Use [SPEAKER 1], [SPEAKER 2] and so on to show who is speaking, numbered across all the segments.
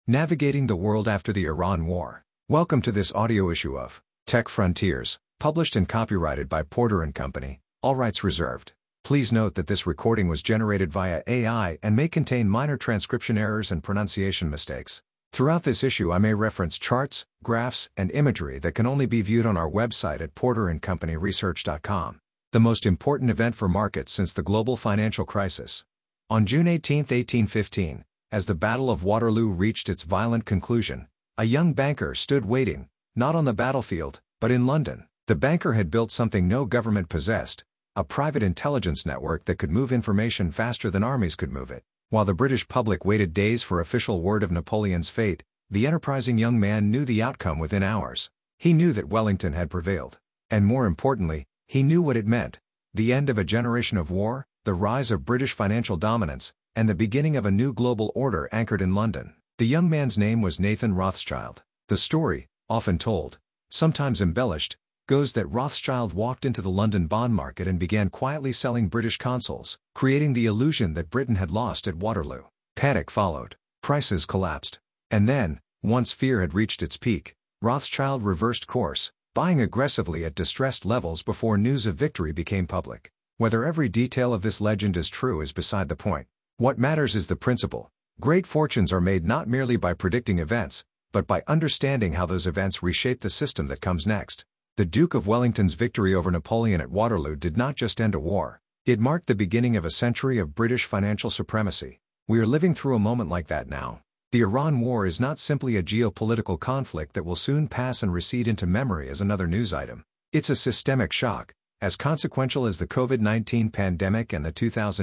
[SPEAKER 1] Navigating the World After the Iran War. Welcome to this audio issue of Tech Frontiers, published and copyrighted by Porter & Company, all rights reserved. Please note that this recording was generated via AI and may contain minor transcription errors and pronunciation mistakes. Throughout this issue I may reference charts, graphs, and imagery that can only be viewed on our website at porterandcompanyresearch.com. The most important event for markets since the global financial crisis. On June 18, 1815, as the Battle of Waterloo reached its violent conclusion, a young banker stood waiting, not on the battlefield, but in London. The banker had built something no government possessed, a private intelligence network that could move information faster than armies could move it. While the British public waited days for official word of Napoleon's fate, the enterprising young man knew the outcome within hours. He knew that Wellington had prevailed. And more importantly, he knew what it meant: the end of a generation of war, the rise of British financial dominance, and the beginning of a new global order anchored in London. The young man's name was Nathan Rothschild. The story, often told, sometimes embellished, goes that Rothschild walked into the London bond market and began quietly selling British consols, creating the illusion that Britain had lost at Waterloo. Panic followed. Prices collapsed. And then, once fear had reached its peak, Rothschild reversed course, buying aggressively at distressed levels before news of victory became public. Whether every detail of this legend is true is beside the point. What matters is the principle. Great fortunes are made not merely by predicting events, but by understanding how those events reshape the system that comes next. The Duke of Wellington's victory over Napoleon at Waterloo did not just end a war. It marked the beginning of a century of British financial supremacy. We are living through a moment like that now. The Iran War is not simply a geopolitical conflict that will soon pass and recede into memory as another news item. It's a systemic shock, as consequential as the COVID-19 pandemic and the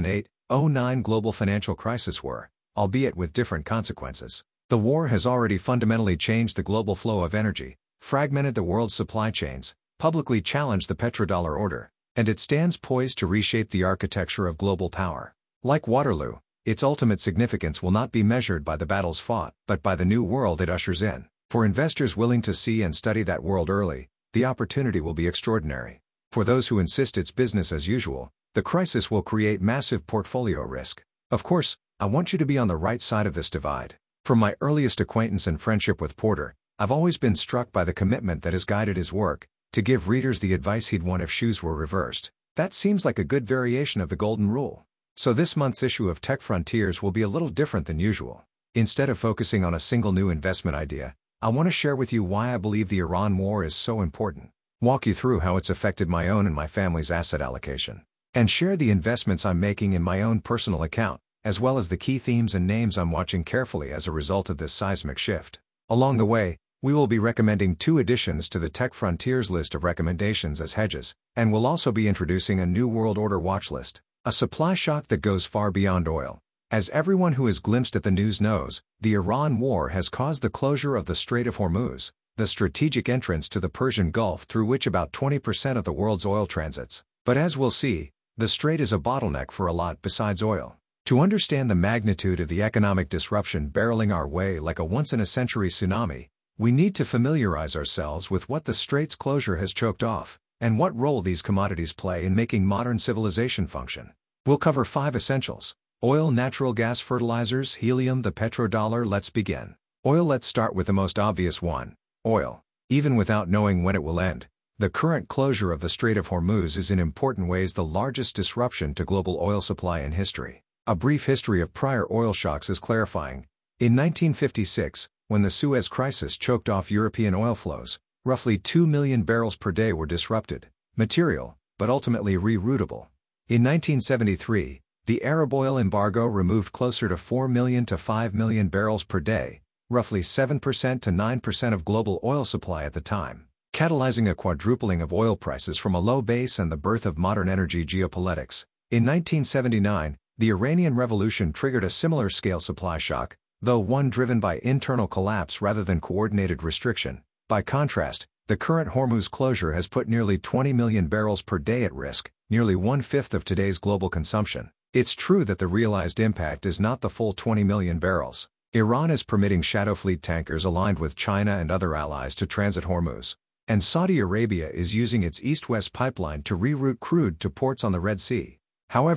[SPEAKER 1] 2008-09 global financial crisis were, albeit with different consequences. The war has already fundamentally changed the global flow of energy, fragmented the world's supply chains, publicly challenged the petrodollar order, and it stands poised to reshape the architecture of global power. Like Waterloo, its ultimate significance will not be measured by the battles fought, but by the new world it ushers in. For investors willing to see and study that world early, the opportunity will be extraordinary. For those who insist it's business as usual, the crisis will create massive portfolio risk. Of course, I want you to be on the right side of this divide. From my earliest acquaintance and friendship with Porter, I've always been struck by the commitment that has guided his work, to give readers the advice he'd want if shoes were reversed. That seems like a good variation of the golden rule. So this month's issue of Tech Frontiers will be a little different than usual. Instead of focusing on a single new investment idea, I want to share with you why I believe the Iran War is so important, walk you through how it's affected my own and my family's asset allocation, and share the investments I'm making in my own personal account, as well as the key themes and names I'm watching carefully as a result of this seismic shift. Along the way, we will be recommending 2 additions to the Tech Frontiers list of recommendations as hedges, and we'll also be introducing a new world order watch list, a supply shock that goes far beyond oil. As everyone who has glimpsed at the news knows, the Iran War has caused the closure of the Strait of Hormuz, the strategic entrance to the Persian Gulf through which about 20% of the world's oil transits. But as we'll see, the strait is a bottleneck for a lot besides oil. To understand the magnitude of the economic disruption barreling our way like a once-in-a-century tsunami, we need to familiarize ourselves with what the strait's closure has choked off, and what role these commodities play in making modern civilization function. We'll cover 5 essentials: oil, natural gas, fertilizers, helium, the petrodollar. Let's begin. Oil. Let's start with the most obvious one: oil. Even without knowing when it will end, the current closure of the Strait of Hormuz is in important ways the largest disruption to global oil supply in history. A brief history of prior oil shocks is clarifying. In 1956, when the Suez Crisis choked off European oil flows, roughly 2 million barrels per day were disrupted, material, but ultimately reroutable. In 1973, the Arab oil embargo removed closer to 4 million to 5 million barrels per day, roughly 7% to 9% of global oil supply at the time, catalyzing a quadrupling of oil prices from a low base and the birth of modern energy geopolitics. In 1979, the Iranian Revolution triggered a similar scale supply shock, though one driven by internal collapse rather than coordinated restriction. By contrast, the current Hormuz closure has put nearly 20 million barrels per day at risk, nearly 1/5 of today's global consumption. It's true that the realized impact is not the full 20 million barrels. Iran is permitting shadow fleet tankers aligned with China and other allies to transit Hormuz, and Saudi Arabia is using its East-West pipeline to reroute crude to ports on the Red Sea. However,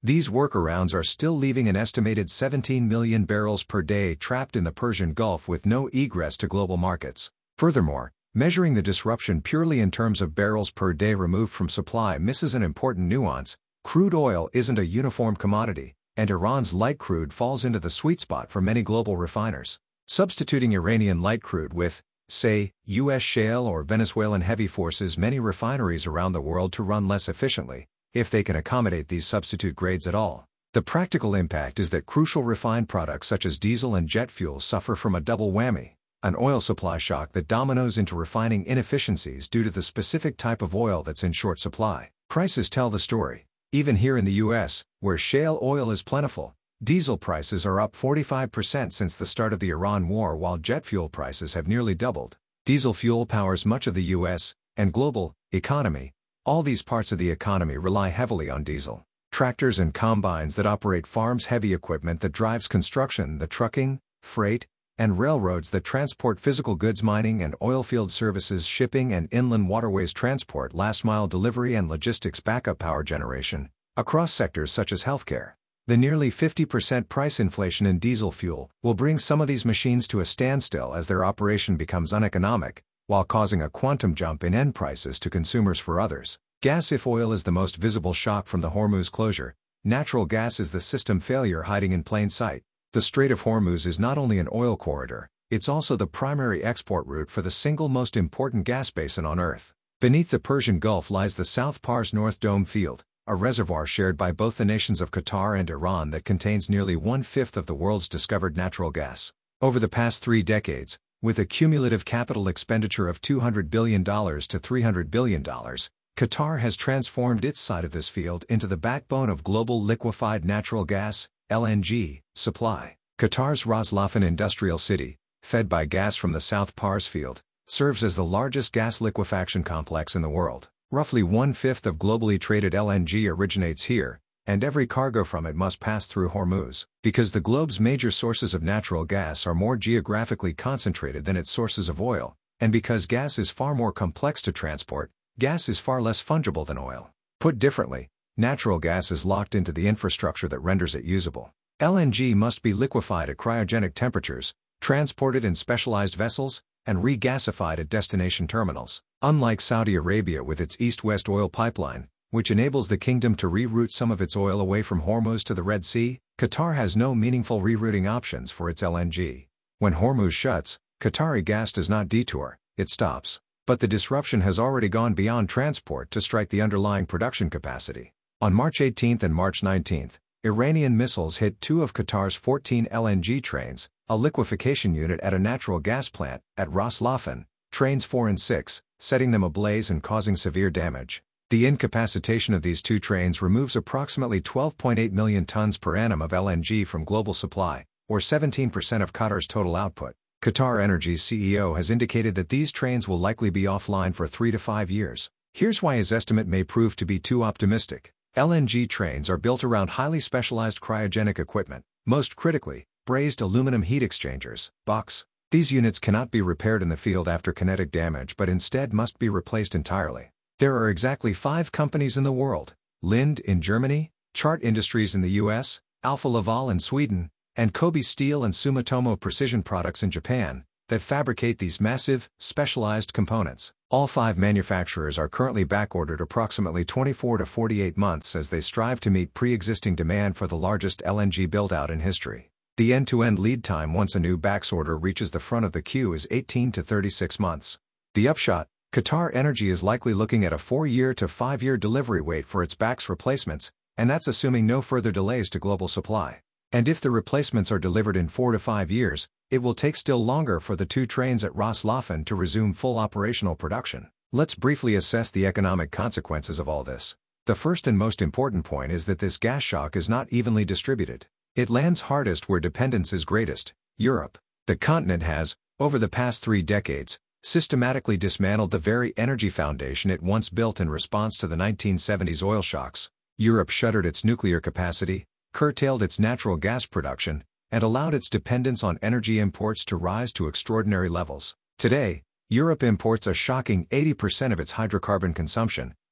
[SPEAKER 1] These workarounds are still leaving an estimated 17 million barrels per day trapped in the Persian Gulf with no egress to global markets. Furthermore, measuring the disruption purely in terms of barrels per day removed from supply misses an important nuance. Crude oil isn't a uniform commodity, and Iran's light crude falls into the sweet spot for many global refiners. Substituting Iranian light crude with, say, U.S. shale or Venezuelan heavy forces many refineries around the world to run less efficiently, if they can accommodate these substitute grades at all. The practical impact is that crucial refined products such as diesel and jet fuel suffer from a double whammy: an oil supply shock that dominoes into refining inefficiencies due to the specific type of oil that's in short supply. Prices tell the story. Even here in the U.S., where shale oil is plentiful, diesel prices are up 45% since the start of the Iran war, while jet fuel prices have nearly doubled. Diesel fuel powers much of the U.S. and global economy. All these parts of the economy rely heavily on diesel. Tractors and combines that operate farms, heavy equipment that drives construction, the trucking, freight, and railroads that transport physical goods, mining and oilfield services, shipping and inland waterways transport, last-mile delivery and logistics, backup power generation, across sectors such as healthcare. The nearly 50% price inflation in diesel fuel will bring some of these machines to a standstill as their operation becomes uneconomic, while causing a quantum jump in end prices to consumers for others. Gas. If oil is the most visible shock from the Hormuz closure, natural gas is the system failure hiding in plain sight. The Strait of Hormuz is not only an oil corridor, it's also the primary export route for the single most important gas basin on Earth. Beneath the Persian Gulf lies the South Pars North Dome Field, a reservoir shared by both the nations of Qatar and Iran that contains nearly 1/5 of the world's discovered natural gas. Over the past 3 decades, with a cumulative capital expenditure of $200 billion to $300 billion, Qatar has transformed its side of this field into the backbone of global liquefied natural gas, LNG, supply. Qatar's Ras Laffan industrial city, fed by gas from the South Pars field, serves as the largest gas liquefaction complex in the world. Roughly 1/5 of globally traded LNG originates here, and every cargo from it must pass through Hormuz. Because the globe's major sources of natural gas are more geographically concentrated than its sources of oil, and because gas is far more complex to transport, gas is far less fungible than oil. Put differently, natural gas is locked into the infrastructure that renders it usable. LNG must be liquefied at cryogenic temperatures, transported in specialized vessels, and regasified at destination terminals. Unlike Saudi Arabia with its east-west oil pipeline, which enables the kingdom to reroute some of its oil away from Hormuz to the Red Sea, Qatar has no meaningful rerouting options for its LNG. When Hormuz shuts, Qatari gas does not detour, it stops. But the disruption has already gone beyond transport to strike the underlying production capacity. On March 18 and March 19, Iranian missiles hit 2 of Qatar's 14 LNG trains, a liquefaction unit at a natural gas plant, at Ras Laffan, trains 4 and 6, setting them ablaze and causing severe damage. The incapacitation of these 2 trains removes approximately 12.8 million tons per annum of LNG from global supply, or 17% of Qatar's total output. Qatar Energy's CEO has indicated that these trains will likely be offline for 3 to 5 years. Here's why his estimate may prove to be too optimistic. LNG trains are built around highly specialized cryogenic equipment, most critically, brazed aluminum heat exchangers, BACs. These units cannot be repaired in the field after kinetic damage but instead must be replaced entirely. There are exactly 5 companies in the world: Linde in Germany, Chart Industries in the US, Alfa Laval in Sweden, and Kobe Steel and Sumitomo Precision Products in Japan, that fabricate these massive, specialized components. All 5 manufacturers are currently backordered approximately 24 to 48 months as they strive to meet pre-existing demand for the largest LNG build-out in history. The end-to-end lead time once a new BACS order reaches the front of the queue is 18 to 36 months. The upshot: Qatar Energy is likely looking at a 4-year to 5-year delivery wait for its BACS replacements, and that's assuming no further delays to global supply. And if the replacements are delivered in 4 to 5 years, it will take still longer for the 2 trains at Ras Laffan to resume full operational production. Let's briefly assess the economic consequences of all this. The first and most important point is that this gas shock is not evenly distributed. It lands hardest where dependence is greatest: Europe. The continent has, over the past 3 decades, systematically dismantled the very energy foundation it once built in response to the 1970s oil shocks. Europe shuttered its nuclear capacity, curtailed its natural gas production, and allowed its dependence on energy imports to rise to extraordinary levels. Today, Europe imports a shocking 80% of its hydrocarbon consumption,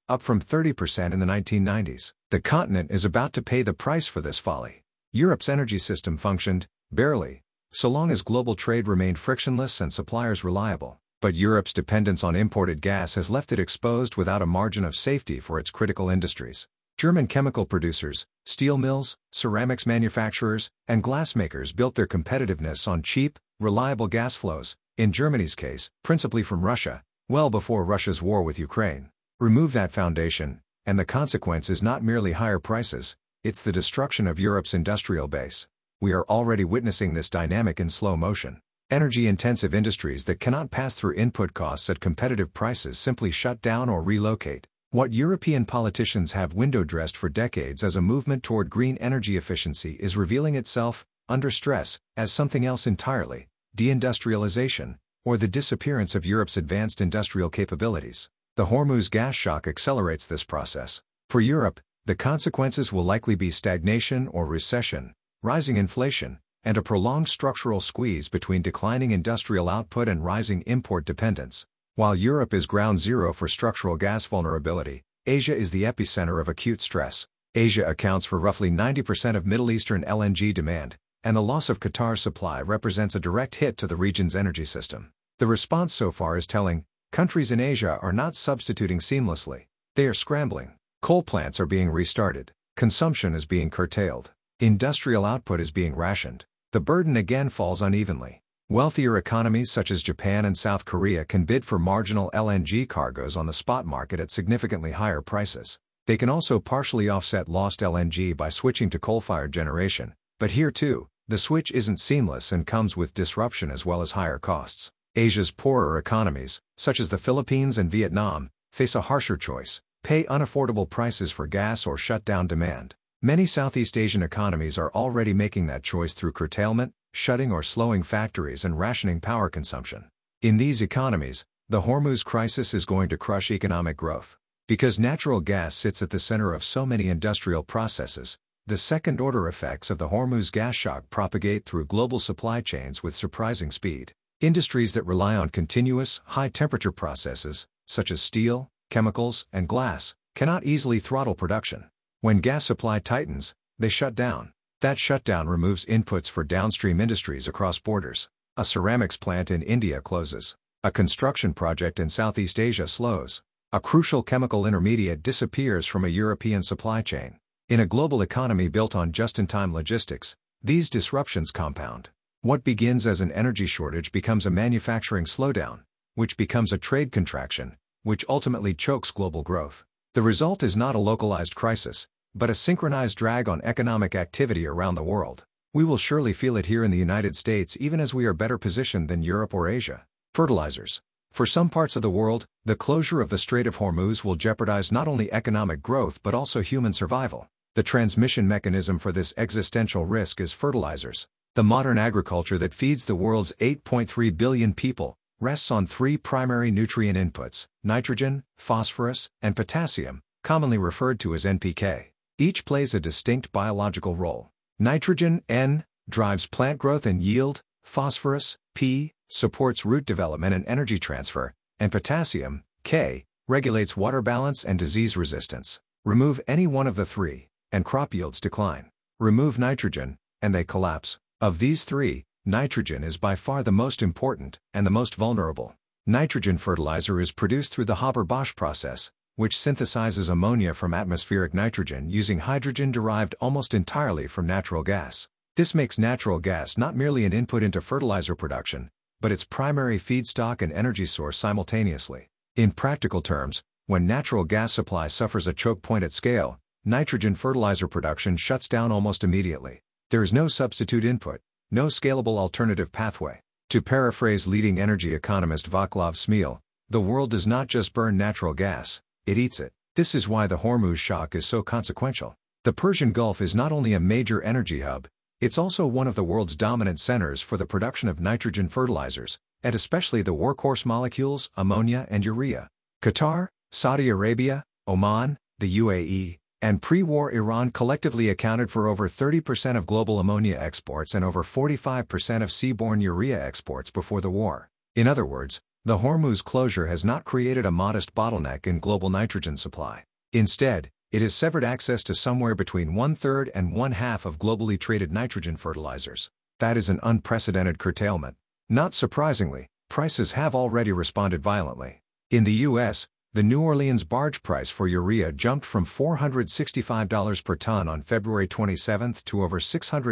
[SPEAKER 1] up from 30% in the 1990s. The continent is about to pay the price for this folly. Europe's energy system functioned, barely, so long as global trade remained frictionless and suppliers reliable. But Europe's dependence on imported gas has left it exposed without a margin of safety for its critical industries. German chemical producers, steel mills, ceramics manufacturers, and glassmakers built their competitiveness on cheap, reliable gas flows, in Germany's case, principally from Russia, well before Russia's war with Ukraine. Remove that foundation, and the consequence is not merely higher prices, it's the destruction of Europe's industrial base. We are already witnessing this dynamic in slow motion. Energy-intensive industries that cannot pass through input costs at competitive prices simply shut down or relocate. What European politicians have window-dressed for decades as a movement toward green energy efficiency is revealing itself, under stress, as something else entirely: deindustrialization, or the disappearance of Europe's advanced industrial capabilities. The Hormuz gas shock accelerates this process. For Europe, the consequences will likely be stagnation or recession, rising inflation, and a prolonged structural squeeze between declining industrial output and rising import dependence. While Europe is ground zero for structural gas vulnerability, Asia is the epicenter of acute stress. Asia accounts for roughly 90% of Middle Eastern LNG demand, and the loss of Qatar's supply represents a direct hit to the region's energy system. The response so far is telling. Countries in Asia are not substituting seamlessly. They are scrambling. Coal plants are being restarted. Consumption is being curtailed. Industrial output is being rationed. The burden again falls unevenly. Wealthier economies such as Japan and South Korea can bid for marginal LNG cargoes on the spot market at significantly higher prices. They can also partially offset lost LNG by switching to coal-fired generation, but here too, the switch isn't seamless and comes with disruption as well as higher costs. Asia's poorer economies, such as the Philippines and Vietnam, face a harsher choice: pay unaffordable prices for gas or shut down demand. Many Southeast Asian economies are already making that choice through curtailment, shutting or slowing factories and rationing power consumption. In these economies, the Hormuz crisis is going to crush economic growth. Because natural gas sits at the center of so many industrial processes, the second-order effects of the Hormuz gas shock propagate through global supply chains with surprising speed. Industries that rely on continuous, high-temperature processes, such as steel, chemicals, and glass, cannot easily throttle production. When gas supply tightens, they shut down. That shutdown removes inputs for downstream industries across borders. A ceramics plant in India closes. A construction project in Southeast Asia slows. A crucial chemical intermediate disappears from a European supply chain. In a global economy built on just-in-time logistics, these disruptions compound. What begins as an energy shortage becomes a manufacturing slowdown, which becomes a trade contraction, which ultimately chokes global growth. The result is not a localized crisis, but a synchronized drag on economic activity around the world. We will surely feel it here in the United States even as we are better positioned than Europe or Asia. Fertilizers. For some parts of the world, the closure of the Strait of Hormuz will jeopardize not only economic growth but also human survival. The transmission mechanism for this existential risk is fertilizers. The modern agriculture that feeds the world's 8.3 billion people rests on three primary nutrient inputs: nitrogen, phosphorus, and potassium, commonly referred to as NPK. Each plays a distinct biological role. Nitrogen, N, drives plant growth and yield; phosphorus, P, supports root development and energy transfer; and potassium, K, regulates water balance and disease resistance. Remove any one of the three, and crop yields decline. Remove nitrogen, and they collapse. Of these three, nitrogen is by far the most important and the most vulnerable. Nitrogen fertilizer is produced through the Haber-Bosch process, which synthesizes ammonia from atmospheric nitrogen using hydrogen derived almost entirely from natural gas. This makes natural gas not merely an input into fertilizer production, but its primary feedstock and energy source simultaneously. In practical terms, when natural gas supply suffers a choke point at scale, nitrogen fertilizer production shuts down almost immediately. There is no substitute input, no scalable alternative pathway. To paraphrase leading energy economist Vaclav Smil, the world does not just burn natural gas, it eats it. This is why the Hormuz shock is so consequential. The Persian Gulf is not only a major energy hub, it's also one of the world's dominant centers for the production of nitrogen fertilizers, and especially the workhorse molecules, ammonia and urea. Qatar, Saudi Arabia, Oman, the UAE, and pre-war Iran collectively accounted for over 30% of global ammonia exports and over 45% of seaborne urea exports before the war. In other words, The Hormuz closure has not created a modest bottleneck in global nitrogen supply. Instead, it has severed access to somewhere between 1/3 and 1/2 of globally traded nitrogen fertilizers. That is an unprecedented curtailment. Not surprisingly, prices have already responded violently. In the U.S., the New Orleans barge price for urea jumped from $465 per ton on February 27 to over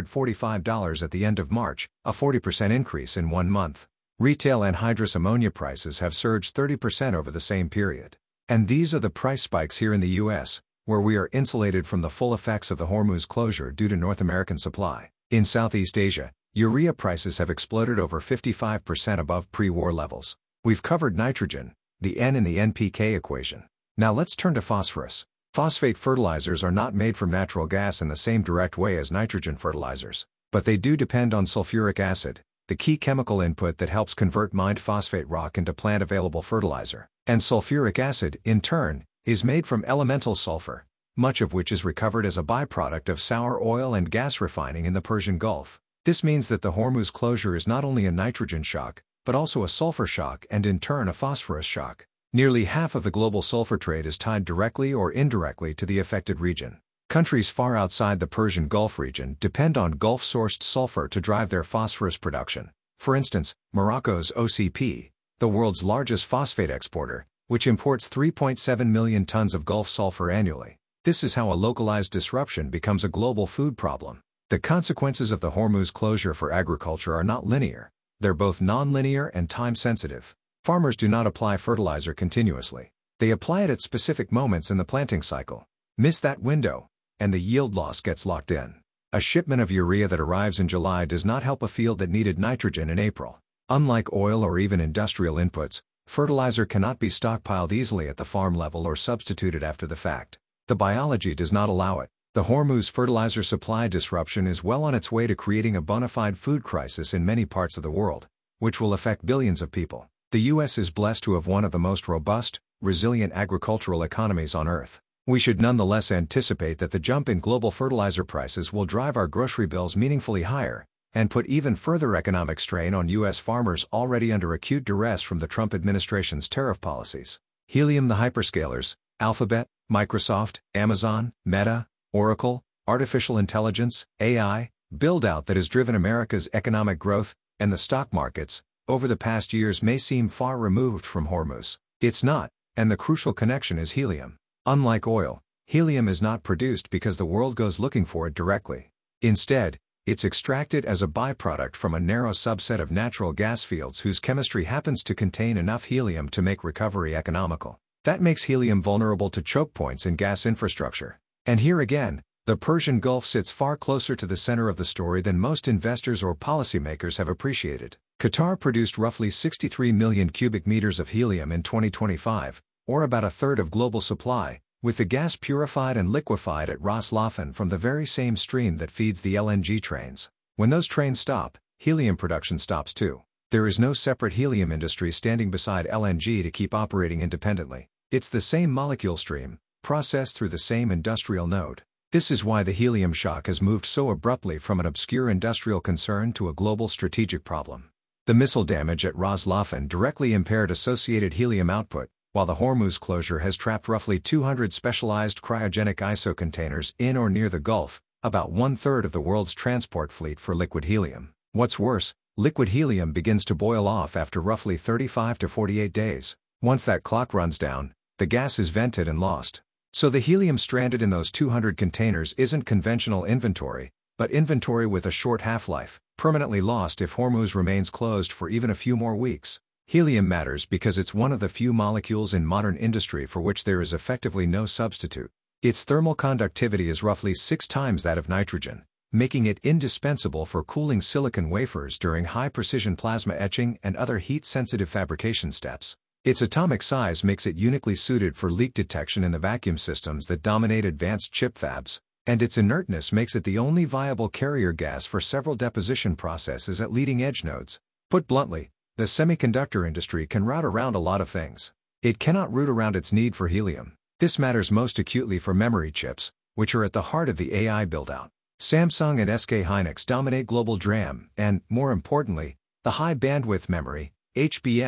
[SPEAKER 1] $645 at the end of March, a 40% increase in 1 month. Retail anhydrous ammonia prices have surged 30% over the same period. And these are the price spikes here in the U.S., where we are insulated from the full effects of the Hormuz closure due to North American supply. In Southeast Asia, urea prices have exploded over 55% above pre-war levels. We've covered nitrogen, the N in the NPK equation. Now let's turn to phosphorus. Phosphate fertilizers are not made from natural gas in the same direct way as nitrogen fertilizers, but they do depend on sulfuric acid, the key chemical input that helps convert mined phosphate rock into plant-available fertilizer. And sulfuric acid, in turn, is made from elemental sulfur, much of which is recovered as a byproduct of sour oil and gas refining in the Persian Gulf. This means that the Hormuz closure is not only a nitrogen shock, but also a sulfur shock and in turn a phosphorus shock. Nearly half of the global sulfur trade is tied directly or indirectly to the affected region. Countries far outside the Persian Gulf region depend on Gulf-sourced sulfur to drive their phosphorus production. For instance, Morocco's OCP, the world's largest phosphate exporter, which imports 3.7 million tons of Gulf sulfur annually. This is how a localized disruption becomes a global food problem. The consequences of the Hormuz closure for agriculture are not linear. They're both non-linear and time-sensitive. Farmers do not apply fertilizer continuously. They apply it at specific moments in the planting cycle. Miss that window, and the yield loss gets locked in. A shipment of urea that arrives in July does not help a field that needed nitrogen in April. Unlike oil or even industrial inputs, fertilizer cannot be stockpiled easily at the farm level or substituted after the fact. The biology does not allow it. The Hormuz fertilizer supply disruption is well on its way to creating a bona fide food crisis in many parts of the world, which will affect billions of people. The U.S. is blessed to have one of the most robust, resilient agricultural economies on Earth. We should nonetheless anticipate that the jump in global fertilizer prices will drive our grocery bills meaningfully higher, and put even further economic strain on U.S. farmers already under acute duress from the Trump administration's tariff policies. Helium. The hyperscalers, Alphabet, Microsoft, Amazon, Meta, Oracle, artificial intelligence, AI, build-out that has driven America's economic growth, and the stock markets, over the past years may seem far removed from Hormuz. It's not, and the crucial connection is helium. Unlike oil, helium is not produced because the world goes looking for it directly. Instead, it's extracted as a byproduct from a narrow subset of natural gas fields whose chemistry happens to contain enough helium to make recovery economical. That makes helium vulnerable to choke points in gas infrastructure. And here again, the Persian Gulf sits far closer to the center of the story than most investors or policymakers have appreciated. Qatar produced roughly 63 million cubic meters of helium in 2025, or about a third of global supply, with the gas purified and liquefied at Ras Laffan from the very same stream that feeds the LNG trains. When those trains stop, helium production stops too. There is no separate helium industry standing beside LNG to keep operating independently. It's the same molecule stream, processed through the same industrial node. This is why the helium shock has moved so abruptly from an obscure industrial concern to a global strategic problem. The missile damage at Ras Laffan directly impaired associated helium output, while the Hormuz closure has trapped roughly 200 specialized cryogenic ISO containers in or near the Gulf, about 1/3 of the world's transport fleet for liquid helium. What's worse, liquid helium begins to boil off after roughly 35 to 48 days. Once that clock runs down, the gas is vented and lost. So the helium stranded in those 200 containers isn't conventional inventory, but inventory with a short half-life, permanently lost if Hormuz remains closed for even a few more weeks. Helium matters because it's one of the few molecules in modern industry for which there is effectively no substitute. Its thermal conductivity is roughly 6 times that of nitrogen, making it indispensable for cooling silicon wafers during high-precision plasma etching and other heat-sensitive fabrication steps. Its atomic size makes it uniquely suited for leak detection in the vacuum systems that dominate advanced chip fabs, and its inertness makes it the only viable carrier gas for several deposition processes at leading-edge nodes. Put bluntly, the semiconductor industry can route around a lot of things. It cannot route around its need for helium. This matters most acutely for memory chips, which are at the heart of the AI build-out. Samsung and SK Hynix dominate global DRAM and, more importantly, the high-bandwidth memory, HBM,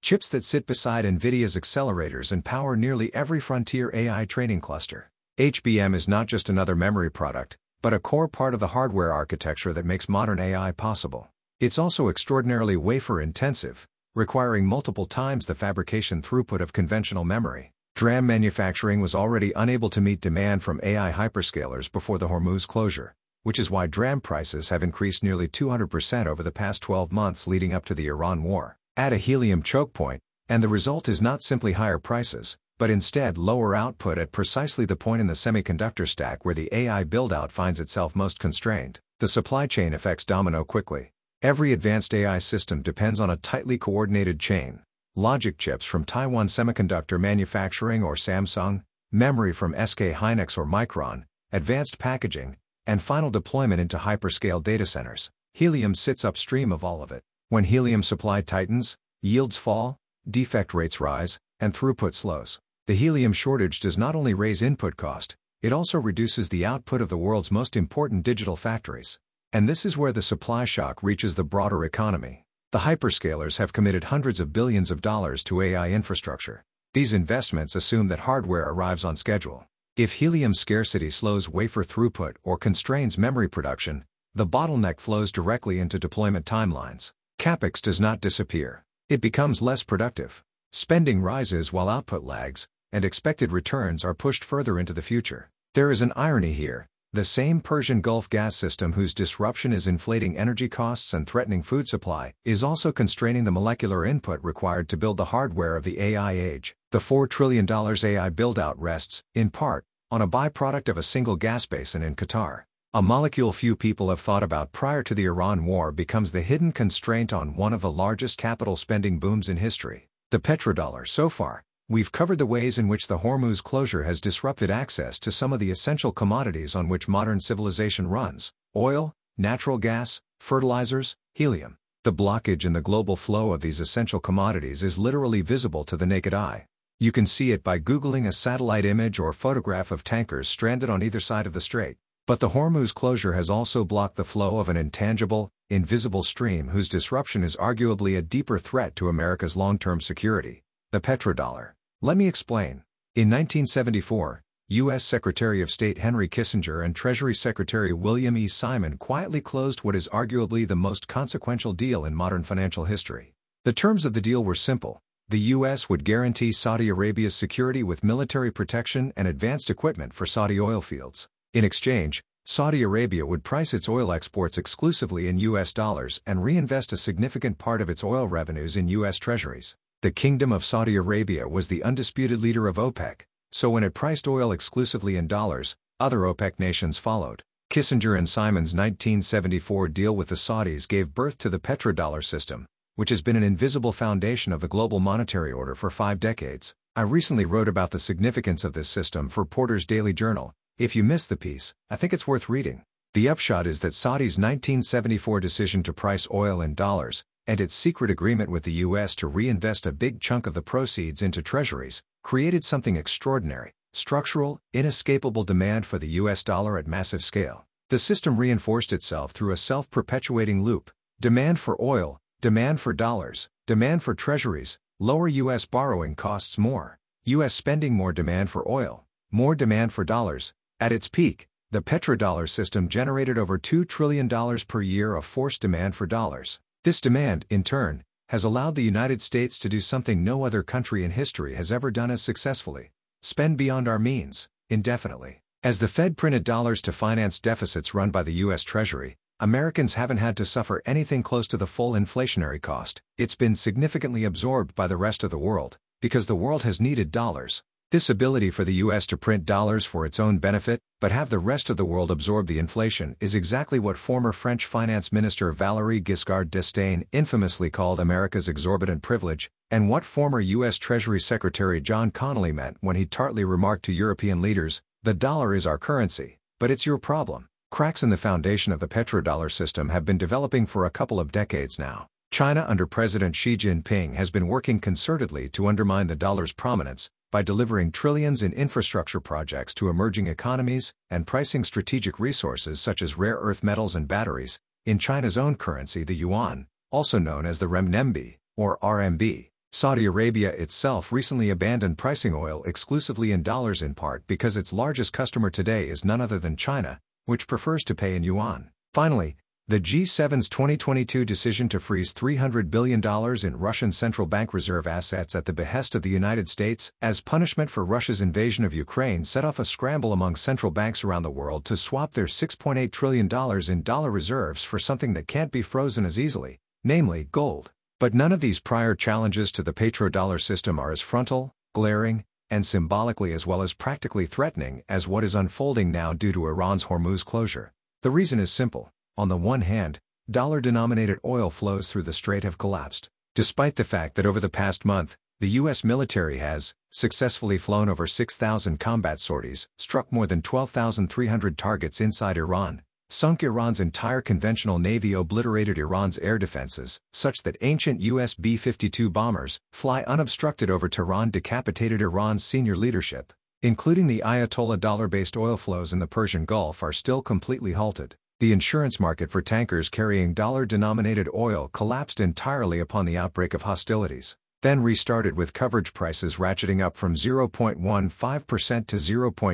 [SPEAKER 1] chips that sit beside NVIDIA's accelerators and power nearly every frontier AI training cluster. HBM is not just another memory product, but a core part of the hardware architecture that makes modern AI possible. It's also extraordinarily wafer-intensive, requiring multiple times the fabrication throughput of conventional memory. DRAM manufacturing was already unable to meet demand from AI hyperscalers before the Hormuz closure, which is why DRAM prices have increased nearly 200% over the past 12 months leading up to the Iran war. Add a helium choke point, and the result is not simply higher prices, but instead lower output at precisely the point in the semiconductor stack where the AI build-out finds itself most constrained. The supply chain effects domino quickly. Every advanced AI system depends on a tightly coordinated chain. Logic chips from Taiwan Semiconductor Manufacturing or Samsung, memory from SK Hynix or Micron, advanced packaging, and final deployment into hyperscale data centers. Helium sits upstream of all of it. When helium supply tightens, yields fall, defect rates rise, and throughput slows. The helium shortage does not only raise input cost, it also reduces the output of the world's most important digital factories. And this is where the supply shock reaches the broader economy. The hyperscalers have committed hundreds of billions of dollars to AI infrastructure. These investments assume that hardware arrives on schedule. If helium scarcity slows wafer throughput or constrains memory production, the bottleneck flows directly into deployment timelines. CapEx does not disappear. It becomes less productive. Spending rises while output lags, and expected returns are pushed further into the future. There is an irony here. The same Persian Gulf gas system whose disruption is inflating energy costs and threatening food supply is also constraining the molecular input required to build the hardware of the AI age. The $4 trillion AI build-out rests, in part, on a byproduct of a single gas basin in Qatar. A molecule few people have thought about prior to the Iran war becomes the hidden constraint on one of the largest capital spending booms in history, the petrodollar. So far, we've covered the ways in which the Hormuz closure has disrupted access to some of the essential commodities on which modern civilization runs: oil, natural gas, fertilizers, helium. The blockage in the global flow of these essential commodities is literally visible to the naked eye. You can see it by Googling a satellite image or photograph of tankers stranded on either side of the strait. But the Hormuz closure has also blocked the flow of an intangible, invisible stream whose disruption is arguably a deeper threat to America's long-term security: the petrodollar. Let me explain. In 1974, U.S. Secretary of State Henry Kissinger and Treasury Secretary William E. Simon quietly closed what is arguably the most consequential deal in modern financial history. The terms of the deal were simple. The U.S. would guarantee Saudi Arabia's security with military protection and advanced equipment for Saudi oil fields. In exchange, Saudi Arabia would price its oil exports exclusively in U.S. dollars and reinvest a significant part of its oil revenues in U.S. treasuries. The Kingdom of Saudi Arabia was the undisputed leader of OPEC, so when it priced oil exclusively in dollars, other OPEC nations followed. Kissinger and Simon's 1974 deal with the Saudis gave birth to the petrodollar system, which has been an invisible foundation of the global monetary order for 5 decades. I recently wrote about the significance of this system for Porter's Daily Journal. If you missed the piece, I think it's worth reading. The upshot is that Saudi's 1974 decision to price oil in dollars, and its secret agreement with the U.S. to reinvest a big chunk of the proceeds into treasuries, created something extraordinary: structural, inescapable demand for the U.S. dollar at massive scale. The system reinforced itself through a self-perpetuating loop: demand for oil, demand for dollars, demand for treasuries, lower U.S. borrowing costs more, U.S. spending more, demand for oil, more demand for dollars. At its peak, the petrodollar system generated over $2 trillion per year of forced demand for dollars. This demand, in turn, has allowed the United States to do something no other country in history has ever done as successfully: spend beyond our means, indefinitely. As the Fed printed dollars to finance deficits run by the U.S. Treasury, Americans haven't had to suffer anything close to the full inflationary cost. It's been significantly absorbed by the rest of the world, because the world has needed dollars. This ability for the U.S. to print dollars for its own benefit, but have the rest of the world absorb the inflation, is exactly what former French Finance Minister Valéry Giscard d'Estaing infamously called America's exorbitant privilege, and what former U.S. Treasury Secretary John Connally meant when he tartly remarked to European leaders, "The dollar is our currency, but it's your problem." Cracks in the foundation of the petrodollar system have been developing for a couple of decades now. China under President Xi Jinping has been working concertedly to undermine the dollar's prominence, by delivering trillions in infrastructure projects to emerging economies and pricing strategic resources such as rare earth metals and batteries in China's own currency, the yuan, also known as the renminbi, or RMB. Saudi Arabia itself recently abandoned pricing oil exclusively in dollars in part because its largest customer today is none other than China, which prefers to pay in yuan. Finally, the G7's 2022 decision to freeze $300 billion in Russian central bank reserve assets at the behest of the United States as punishment for Russia's invasion of Ukraine set off a scramble among central banks around the world to swap their $6.8 trillion in dollar reserves for something that can't be frozen as easily, namely gold. But none of these prior challenges to the petrodollar system are as frontal, glaring, and symbolically as well as practically threatening as what is unfolding now due to Iran's Hormuz closure. The reason is simple. On the one hand, dollar-denominated oil flows through the strait have collapsed. Despite the fact that over the past month, the U.S. military has successfully flown over 6,000 combat sorties, struck more than 12,300 targets inside Iran, sunk Iran's entire conventional navy, obliterated Iran's air defenses, such that ancient U.S. B-52 bombers fly unobstructed over Tehran, decapitated Iran's senior leadership, including the Ayatollah. Dollar-based oil flows in the Persian Gulf are still completely halted. The insurance market for tankers carrying dollar-denominated oil collapsed entirely upon the outbreak of hostilities, then restarted with coverage prices ratcheting up from 0.15% to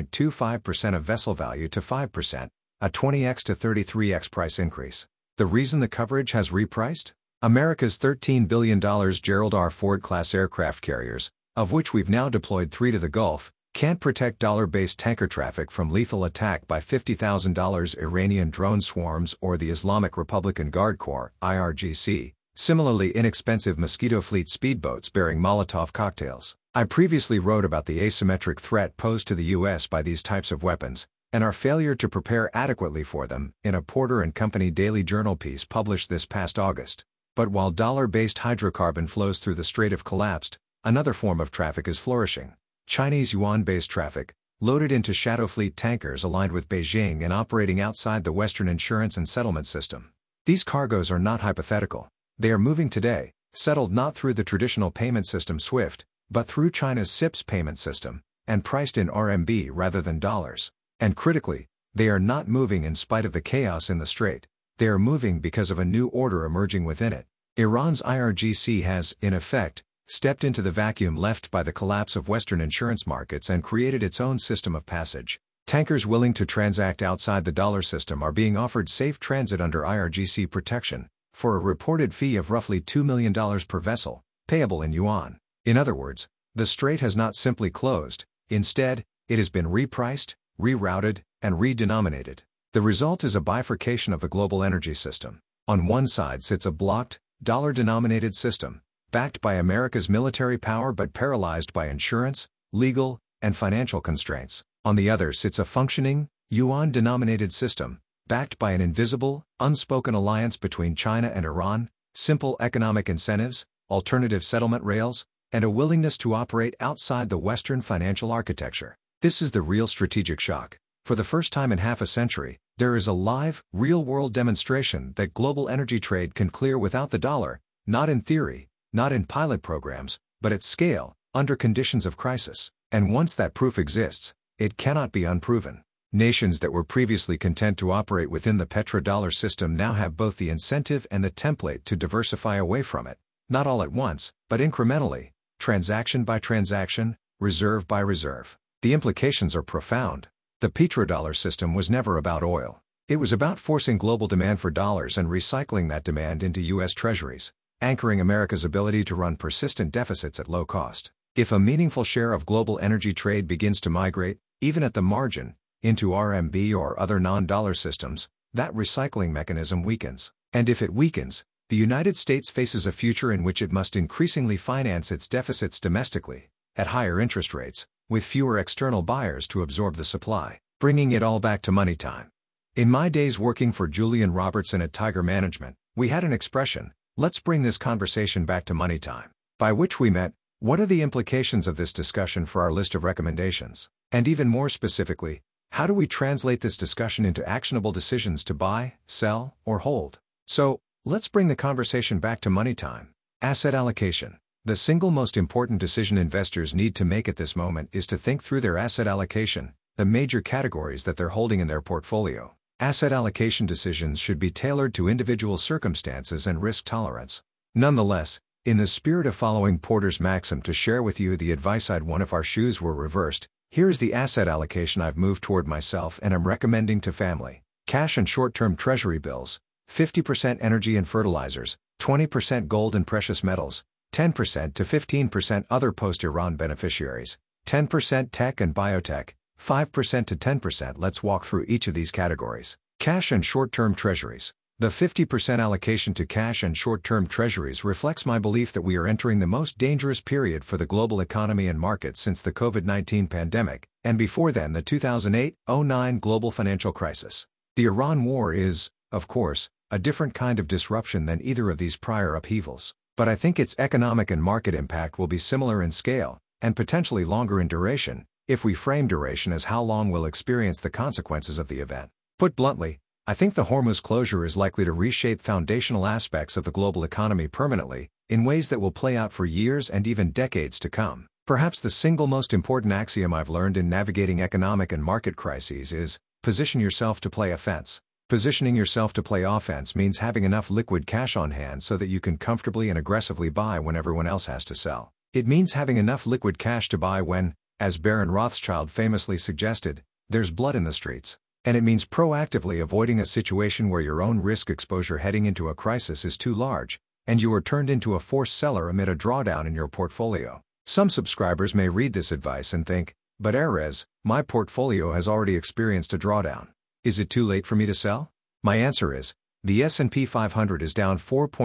[SPEAKER 1] 0.25% of vessel value to 5%, a 20x to 33x price increase. The reason the coverage has repriced? America's $13 billion Gerald R. Ford-class aircraft carriers, of which we've now deployed 3 to the Gulf, can't protect dollar-based tanker traffic from lethal attack by $50,000 Iranian drone swarms or the Islamic Republican Guard Corps (IRGC), similarly inexpensive Mosquito Fleet speedboats bearing Molotov cocktails. I previously wrote about the asymmetric threat posed to the U.S. by these types of weapons, and our failure to prepare adequately for them, in a Porter & Company Daily Journal piece published this past August. But while dollar-based hydrocarbon flows through the strait have collapsed, another form of traffic is flourishing. Chinese yuan-based traffic, loaded into shadow fleet tankers aligned with Beijing and operating outside the Western insurance and settlement system. These cargoes are not hypothetical. They are moving today, settled not through the traditional payment system SWIFT, but through China's CIPS payment system, and priced in RMB rather than dollars. And critically, they are not moving in spite of the chaos in the strait. They are moving because of a new order emerging within it. Iran's IRGC has, in effect, stepped into the vacuum left by the collapse of Western insurance markets and created its own system of passage. Tankers willing to transact outside the dollar system are being offered safe transit under IRGC protection, for a reported fee of roughly $2 million per vessel, payable in yuan. In other words, the strait has not simply closed, instead, it has been repriced, rerouted, and redenominated. The result is a bifurcation of the global energy system. On one side sits a blocked, dollar-denominated system, backed by America's military power but paralyzed by insurance, legal, and financial constraints. On the other sits a functioning, yuan-denominated system, backed by an invisible, unspoken alliance between China and Iran, simple economic incentives, alternative settlement rails, and a willingness to operate outside the Western financial architecture. This is the real strategic shock. For the first time in half a century, there is a live, real-world demonstration that global energy trade can clear without the dollar, not in theory, not in pilot programs, but at scale, under conditions of crisis. And once that proof exists, it cannot be unproven. Nations that were previously content to operate within the petrodollar system now have both the incentive and the template to diversify away from it, not all at once, but incrementally, transaction by transaction, reserve by reserve. The implications are profound. The petrodollar system was never about oil. It was about forcing global demand for dollars and recycling that demand into U.S. treasuries, anchoring America's ability to run persistent deficits at low cost. If a meaningful share of global energy trade begins to migrate, even at the margin, into RMB or other non-dollar systems, that recycling mechanism weakens. And if it weakens, the United States faces a future in which it must increasingly finance its deficits domestically, at higher interest rates, with fewer external buyers to absorb the supply, bringing it all back to money time. In my days working for Julian Robertson at Tiger Management, we had an expression, "Let's bring this conversation back to money time," by which we meant, what are the implications of this discussion for our list of recommendations? And even more specifically, how do we translate this discussion into actionable decisions to buy, sell, or hold? So, let's bring the conversation back to money time. Asset allocation. The single most important decision investors need to make at this moment is to think through their asset allocation, the major categories that they're holding in their portfolio. Asset allocation decisions should be tailored to individual circumstances and risk tolerance. Nonetheless, In the spirit of following Porter's maxim to share with you the advice I'd want if our shoes were reversed, here's the asset allocation I've moved toward myself and am recommending to family. Cash and short-term treasury bills, 50% energy and fertilizers, 20% gold and precious metals, 10% to 15% other post-Iran beneficiaries, 10% tech and biotech, 5% to 10%. Let's walk through each of these categories. Cash and short-term treasuries. The 50% allocation to cash and short-term treasuries reflects my belief that we are entering the most dangerous period for the global economy and markets since the COVID-19 pandemic, and before then the 2008-09 global financial crisis. The Iran war is, of course, a different kind of disruption than either of these prior upheavals, but I think its economic and market impact will be similar in scale, and potentially longer in duration, if we frame duration as how long we'll experience the consequences of the event. Put bluntly, I think the Hormuz closure is likely to reshape foundational aspects of the global economy permanently, in ways that will play out for years and even decades to come. Perhaps the single most important axiom I've learned in navigating economic and market crises is, position yourself to play offense. Positioning yourself to play offense means having enough liquid cash on hand so that you can comfortably and aggressively buy when everyone else has to sell. It means having enough liquid cash to buy when, as Baron Rothschild famously suggested, there's blood in the streets. And it means proactively avoiding a situation where your own risk exposure heading into a crisis is too large, and you are turned into a forced seller amid a drawdown in your portfolio. Some subscribers may read this advice and think, but Erez, my portfolio has already experienced a drawdown. Is it too late for me to sell? My answer is, the S&P 500 is down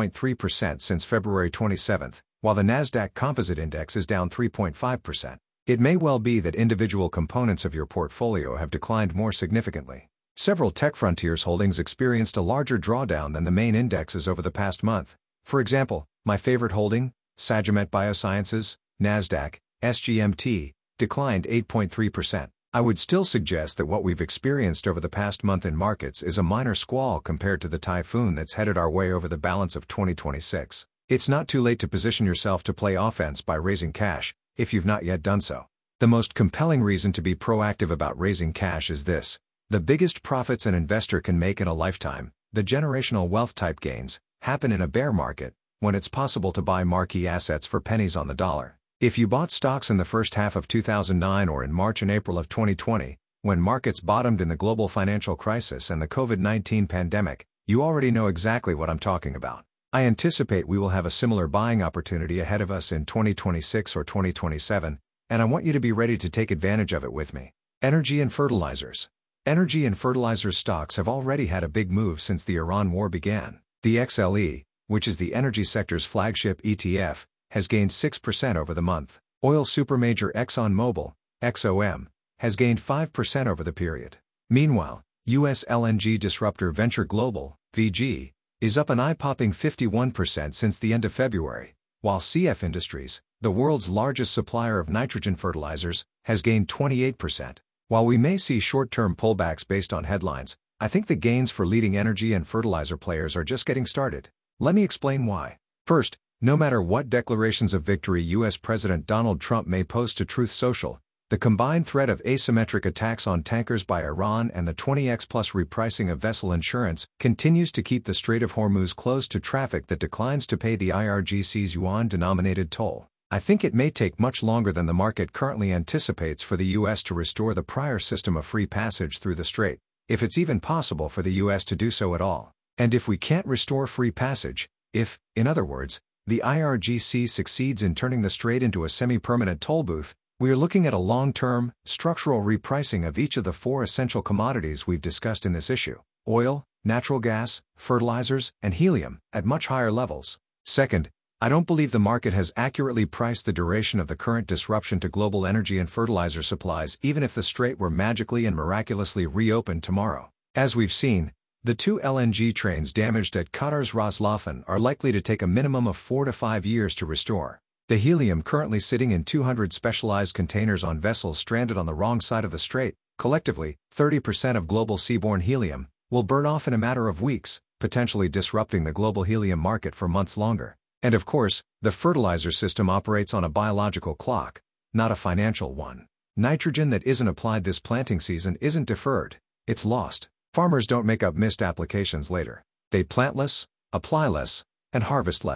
[SPEAKER 1] 4.3% since February 27, while the Nasdaq Composite Index is down 3.5%. It may well be that individual components of your portfolio have declined more significantly. Several Tech Frontiers holdings experienced a larger drawdown than the main indexes over the past month. For example, my favorite holding, Sagimet Biosciences, Nasdaq, SGMT, declined 8.3%. I would still suggest that what we've experienced over the past month in markets is a minor squall compared to the typhoon that's headed our way over the balance of 2026. It's not too late to position yourself to play offense by raising cash, if you've not yet done so. The most compelling reason to be proactive about raising cash is this: the biggest profits an investor can make in a lifetime, the generational wealth type gains, happen in a bear market, when it's possible to buy marquee assets for pennies on the dollar. If you bought stocks in the first half of 2009 or in March and April of 2020, when markets bottomed in the global financial crisis and the COVID-19 pandemic, you already know exactly what I'm talking about. I anticipate we will have a similar buying opportunity ahead of us in 2026 or 2027, and I want you to be ready to take advantage of it with me. Energy and fertilizers. Energy and fertilizers stocks have already had a big move since the Iran war began. The XLE, which is the energy sector's flagship ETF, has gained 6% over the month. Oil supermajor ExxonMobil, XOM, has gained 5% over the period. Meanwhile, U.S. LNG disruptor Venture Global, VG, is up an eye-popping 51% since the end of February, while CF Industries, the world's largest supplier of nitrogen fertilizers, has gained 28%. While we may see short-term pullbacks based on headlines, I think the gains for leading energy and fertilizer players are just getting started. Let me explain why. First, no matter what declarations of victory U.S. President Donald Trump may post to Truth Social, the combined threat of asymmetric attacks on tankers by Iran and the 20x plus repricing of vessel insurance continues to keep the Strait of Hormuz closed to traffic that declines to pay the IRGC's yuan-denominated toll. I think it may take much longer than the market currently anticipates for the U.S. to restore the prior system of free passage through the strait, if it's even possible for the U.S. to do so at all. And if we can't restore free passage, if, in other words, the IRGC succeeds in turning the strait into a semi-permanent toll booth, we are looking at a long-term, structural repricing of each of the four essential commodities we've discussed in this issue: oil, natural gas, fertilizers, and helium, at much higher levels. Second, I don't believe the market has accurately priced the duration of the current disruption to global energy and fertilizer supplies, even if the strait were magically and miraculously reopened tomorrow. As we've seen, the two LNG trains damaged at Qatar's Ras Laffan are likely to take a minimum of 4 to 5 years to restore. The helium currently sitting in 200 specialized containers on vessels stranded on the wrong side of the strait, collectively, 30% of global seaborne helium, will burn off in a matter of weeks, potentially disrupting the global helium market for months longer. And of course, the fertilizer system operates on a biological clock, not a financial one. Nitrogen that isn't applied this planting season isn't deferred, it's lost. Farmers don't make up missed applications later. They plant less, apply less, and harvest less.